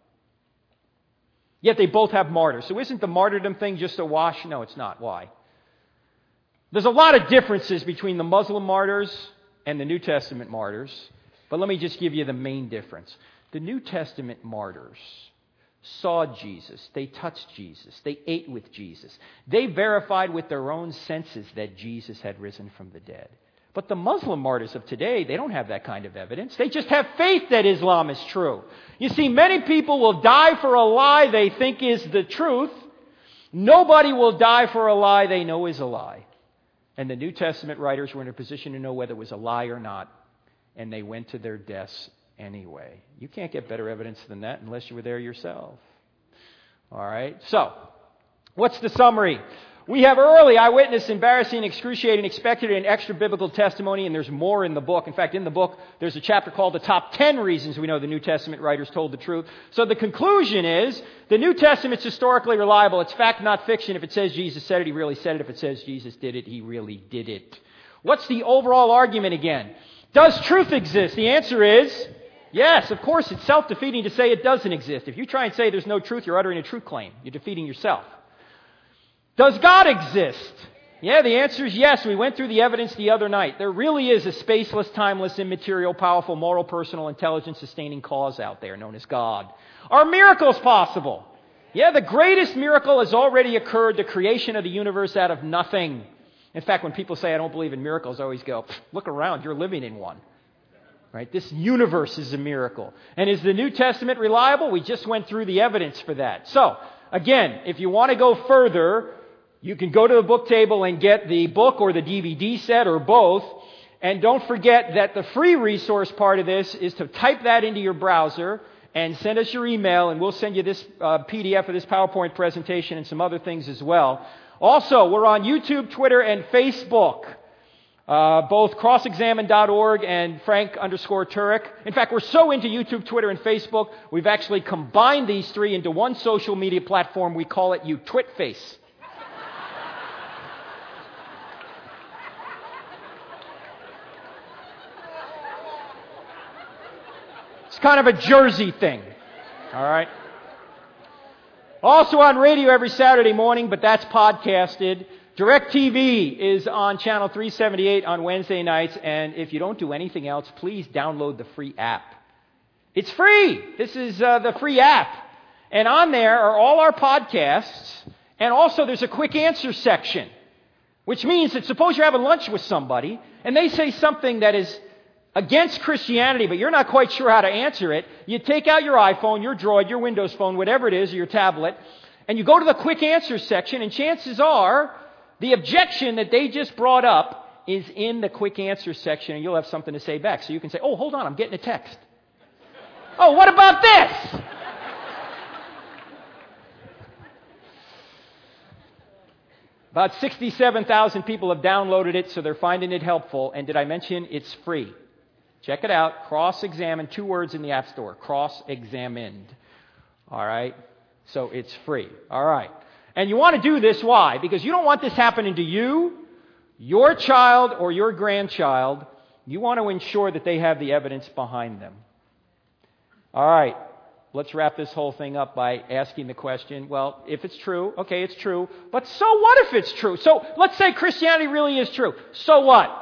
Yet they both have martyrs. So isn't the martyrdom thing just a wash? No, it's not. Why? There's a lot of differences between the Muslim martyrs and the New Testament martyrs. But let me just give you the main difference. The New Testament martyrs saw Jesus. They touched Jesus. They ate with Jesus. They verified with their own senses that Jesus had risen from the dead. But the Muslim martyrs of today, they don't have that kind of evidence. They just have faith that Islam is true. You see, many people will die for a lie they think is the truth. Nobody will die for a lie they know is a lie. And the New Testament writers were in a position to know whether it was a lie or not. And they went to their deaths anyway. You can't get better evidence than that unless you were there yourself. All right. So, what's the summary? We have early eyewitness, embarrassing, excruciating, expected, and extra-biblical testimony, and there's more in the book. In fact, in the book, there's a chapter called The Top 10 Reasons We Know the New Testament Writers Told the Truth. So the conclusion is, the New Testament's historically reliable. It's fact, not fiction. If it says Jesus said it, he really said it. If it says Jesus did it, he really did it. What's the overall argument again? Does truth exist? The answer is yes. Of course, it's self-defeating to say it doesn't exist. If you try and say there's no truth, you're uttering a truth claim. You're defeating yourself. Does God exist? Yeah, the answer is yes. We went through the evidence the other night. There really is a spaceless, timeless, immaterial, powerful, moral, personal, intelligent, sustaining cause out there known as God. Are miracles possible? Yeah, the greatest miracle has already occurred, the creation of the universe out of nothing. In fact, when people say, I don't believe in miracles, I always go, look around, you're living in one. Right? This universe is a miracle. And is the New Testament reliable? We just went through the evidence for that. So, again, if you want to go further, you can go to the book table and get the book or the DVD set or both. And don't forget that the free resource part of this is to type that into your browser and send us your email, and we'll send you this PDF of this PowerPoint presentation and some other things as well. Also, we're on YouTube, Twitter, and Facebook. Both crossexamine.org and Frank_Turek. In fact, we're so into YouTube, Twitter, and Facebook, we've actually combined these three into one social media platform. We call it UTwitface. It's kind of a Jersey thing. All right? Also on radio every Saturday morning, but that's podcasted. DirecTV is on channel 378 on Wednesday nights, and if you don't do anything else, please download the free app. It's free! This is the free app. And on there are all our podcasts, and also there's a quick answer section, which means that suppose you're having lunch with somebody, and they say something that is against Christianity, but you're not quite sure how to answer it. You take out your iPhone, your Droid, your Windows Phone, whatever it is, or your tablet, and you go to the quick answer section, and chances are the objection that they just brought up is in the quick answer section, and you'll have something to say back. So you can say, oh, hold on, I'm getting a text. Oh, what about this? About 67,000 people have downloaded it, so they're finding it helpful. And did I mention it's free? Check it out. Cross-Examine, 2 words in the App Store. Cross-Examined. All right? So it's free. All right. And you want to do this, why? Because you don't want this happening to you, your child, or your grandchild. You want to ensure that they have the evidence behind them. All right. Let's wrap this whole thing up by asking the question, well, if it's true, okay, it's true. But so what if it's true? So let's say Christianity really is true. So what?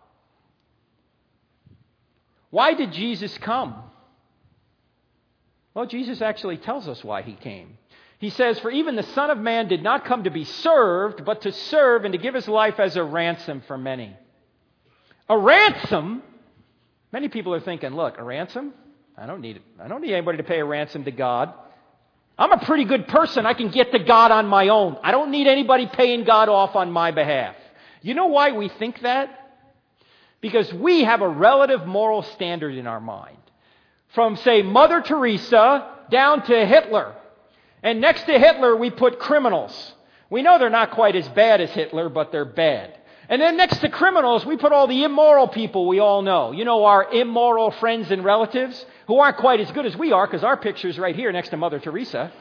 Why did Jesus come? Well, Jesus actually tells us why he came. He says, for even the Son of Man did not come to be served, but to serve and to give his life as a ransom for many. A ransom? Many people are thinking, look, a ransom? I don't need anybody to pay a ransom to God. I'm a pretty good person. I can get to God on my own. I don't need anybody paying God off on my behalf. You know why we think that? Because we have a relative moral standard in our mind. From, say, Mother Teresa down to Hitler. And next to Hitler, we put criminals. We know they're not quite as bad as Hitler, but they're bad. And then next to criminals, we put all the immoral people we all know. You know, our immoral friends and relatives who aren't quite as good as we are, because our picture's right here next to Mother Teresa.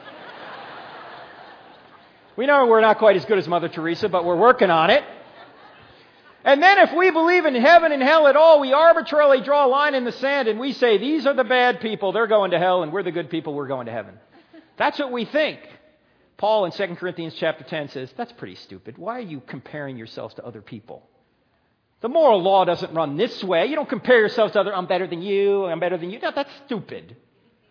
We know we're not quite as good as Mother Teresa, but we're working on it. And then if we believe in heaven and hell at all, we arbitrarily draw a line in the sand and we say, these are the bad people, they're going to hell, and we're the good people, we're going to heaven. That's what we think. Paul in 2 Corinthians chapter 10 says, that's pretty stupid. Why are you comparing yourselves to other people? The moral law doesn't run this way. You don't compare yourselves to other, I'm better than you, I'm better than you. No, that's stupid.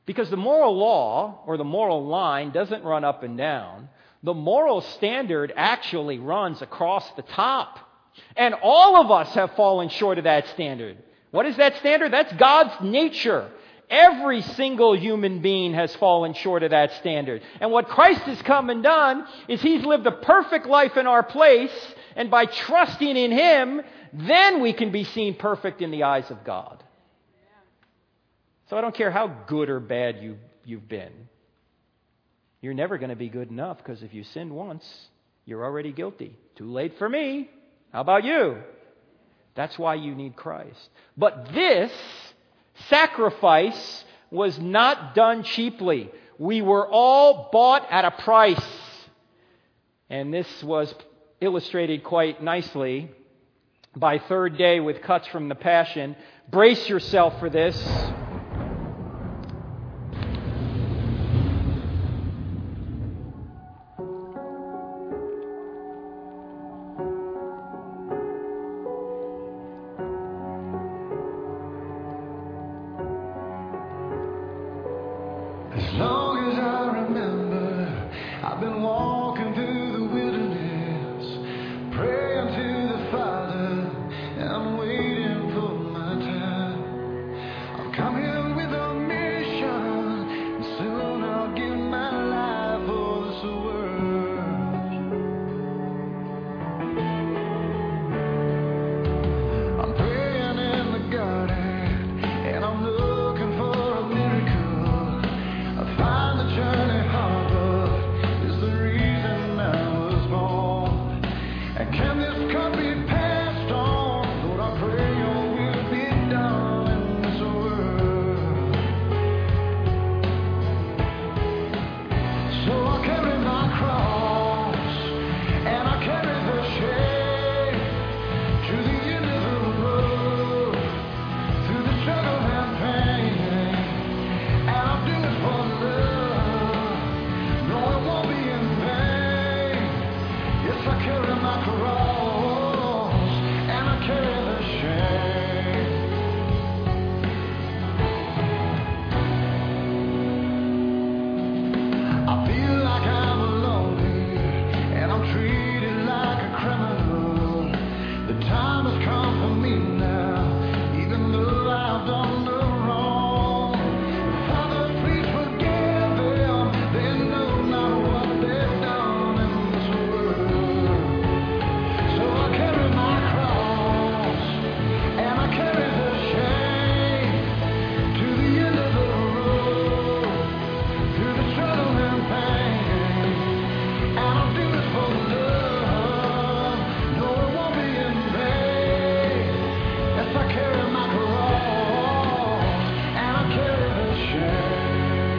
Because the moral law or the moral line doesn't run up and down. The moral standard actually runs across the top. And all of us have fallen short of that standard. What is that standard? That's God's nature. Every single human being has fallen short of that standard. And what Christ has come and done is He's lived a perfect life in our place, and by trusting in Him, then we can be seen perfect in the eyes of God. So I don't care how good or bad you've been. You're never going to be good enough, because if you sinned once, you're already guilty. Too late for me. How about you? That's why you need Christ. But this sacrifice was not done cheaply. We were all bought at a price. And this was illustrated quite nicely by Third Day with cuts from the Passion. Brace yourself for this.
As long as I remember, I've been walking through the wilderness, praying to the Father, and waiting for my time. I've come here with a mission, and soon I'll give my life for this world. I'm praying in the garden, and I'm looking for a miracle. I find the journey hard, but it's the reason I was born. And can this cup be passed on? Lord, I pray your will be done in this world. So I carry my cross, and I carry the shame to the end of the road, through the struggle and pain. And I'll do it for love. No, it won't be in vain. Yes, I carry my cross, and I carry the shame. I feel like I'm alone here, and I'm treated like a criminal. The time has come for me now, even though I've done no wrong. Father, please forgive them. They know not what they've done in this world. So I carry my cross, and I carry the shame to the end of the road, through the struggle and pain. And I'll do it for love. No, it won't be in vain. Yes, I carry my cross, and I carry the shame.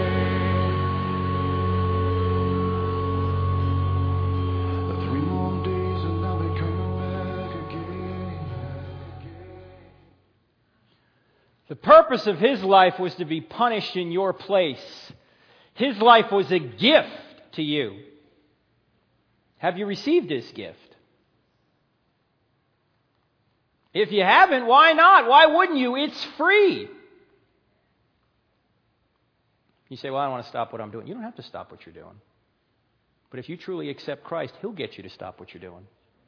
The 3 more days and I'll be coming back again.
The purpose of His life was to be punished in your place. His life was a gift to you. Have you received His gift? If you haven't, why not? Why wouldn't you? It's free. You say, well, I don't want to stop what I'm doing. You don't have to stop what you're doing. But if you truly accept Christ, He'll get you to stop what you're doing.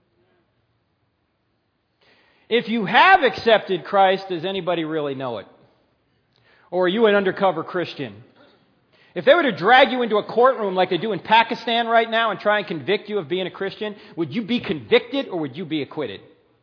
If you have accepted Christ, does anybody really know it? Or are you an undercover Christian? If they were to drag you into a courtroom like they do in Pakistan right now and try and convict you of being a Christian, would you be convicted or would you be acquitted?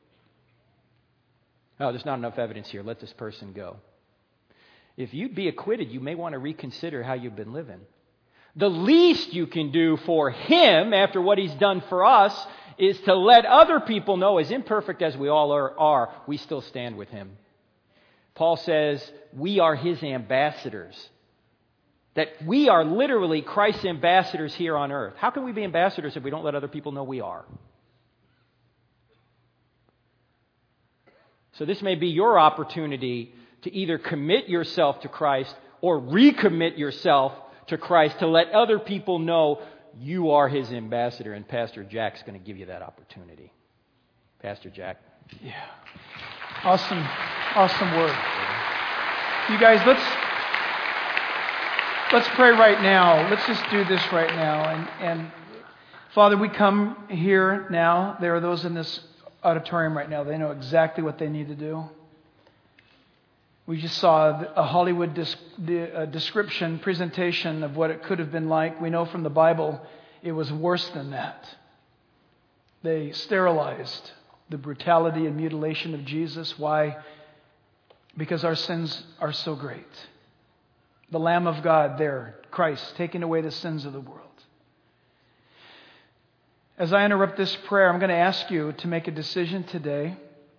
Oh, there's not enough evidence here. Let this person go. If you'd be acquitted, you may want to reconsider how you've been living. The least you can do for Him, after what He's done for us, is to let other people know, as imperfect as we all are, we still stand with Him. Paul says we are His ambassadors. That we are literally Christ's ambassadors here on earth. How can we be ambassadors if we don't let other people know we are? So this may be your opportunity to either commit yourself to Christ or recommit yourself to Christ to let other people know you are His ambassador. And Pastor Jack's going to give you that opportunity. Pastor Jack.
Yeah. Awesome word. You guys, Let's pray right now. Let's just do this right now. And Father, we come here now. There are those in this auditorium right now. They know exactly what they need to do. We just saw a Hollywood description, presentation of what it could have been like. We know from the Bible it was worse than that. They sterilized the brutality and mutilation of Jesus. Why? Because our sins are so great. The Lamb of God there, Christ, taking away the sins of the world. As I interrupt this prayer, I'm going to ask you to make a decision today.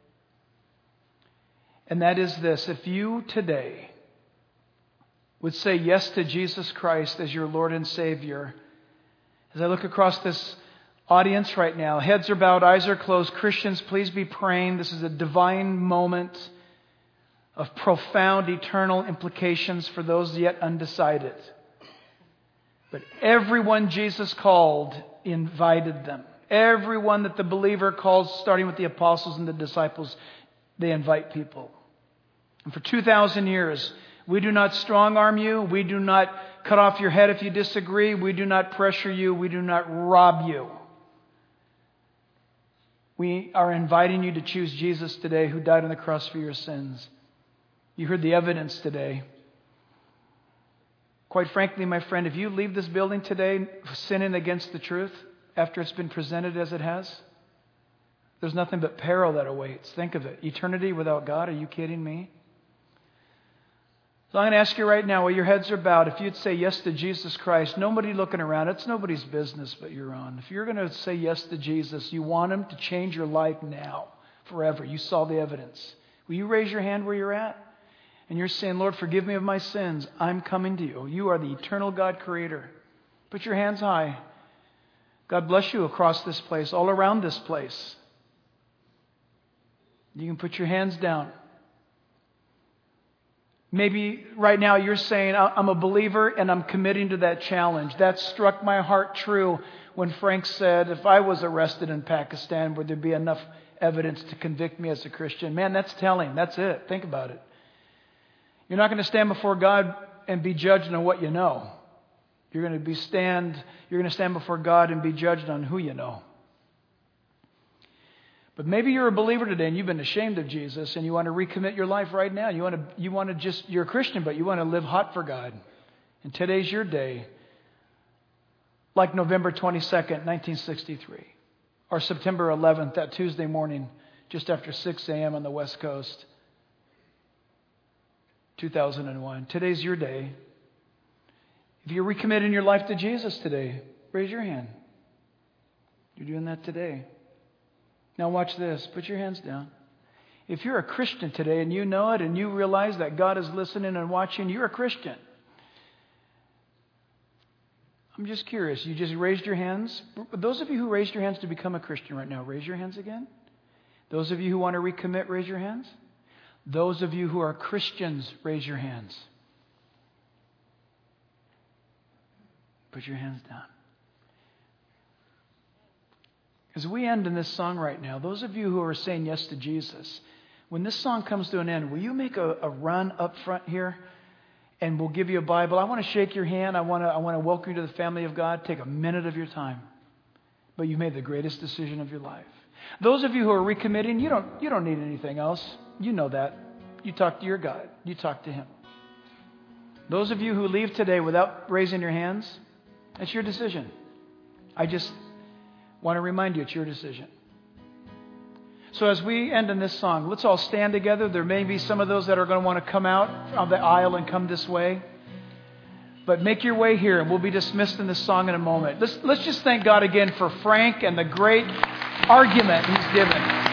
And that is this: if you today would say yes to Jesus Christ as your Lord and Savior, as I look across this audience right now, heads are bowed, eyes are closed. Christians, please be praying. This is a divine moment of profound eternal implications for those yet undecided. But everyone Jesus called invited them. Everyone that the believer calls, starting with the apostles and the disciples, they invite people. And for 2,000 years, we do not strong-arm you. We do not cut off your head if you disagree. We do not pressure you. We do not rob you. We are inviting you to choose Jesus today, who died on the cross for your sins. You heard the evidence today. Quite frankly, my friend, if you leave this building today sinning against the truth after it's been presented as it has, there's nothing but peril that awaits. Think of it. Eternity without God? Are you kidding me? So I'm going to ask you right now, while your heads are bowed, if you'd say yes to Jesus Christ, nobody looking around. It's nobody's business but your own. If you're going to say yes to Jesus, you want Him to change your life now, forever. You saw the evidence. Will you raise your hand where you're at? And you're saying, Lord, forgive me of my sins. I'm coming to you. You are the eternal God creator. Put your hands high. God bless you across this place, all around this place. You can put your hands down. Maybe right now you're saying, I'm a believer and I'm committing to that challenge. That struck my heart true when Frank said, if I was arrested in Pakistan, would there be enough evidence to convict me as a Christian? Man, that's telling. That's it. Think about it. You're not going to stand before God and be judged on what you know. You're going to stand before God and be judged on who you know. But maybe you're a believer today and you've been ashamed of Jesus and you want to recommit your life right now. You're a Christian, but you want to live hot for God. And today's your day. Like November 22nd, 1963. Or September 11th, that Tuesday morning, just after 6 a.m. on the West Coast. 2001. Today's your day. If you're recommitting your life to Jesus today, raise your hand. You're doing that today. Now watch this. Put your hands down. If you're a Christian today and you know it and you realize that God is listening and watching, you're a Christian. I'm just curious. You just raised your hands. Those of you who raised your hands to become a Christian right now, raise your hands again. Those of you who want to recommit, raise your hands. Those of you who are Christians, raise your hands. Put your hands down. As we end in this song right now, those of you who are saying yes to Jesus, when this song comes to an end, will you make a run up front here? And we'll give you a Bible. I want to shake your hand. I want to welcome you to the family of God. Take a minute of your time. But you've made the greatest decision of your life. Those of you who are recommitting, you don't need anything else. You know that. You talk to your God. You talk to Him. Those of you who leave today without raising your hands, it's your decision. I just want to remind you it's your decision. So as we end in this song, let's all stand together. There may be some of those that are going to want to come out of the aisle and come this way. But make your way here and we'll be dismissed in this song in a moment. Let's just thank God again for Frank and the great argument he's given.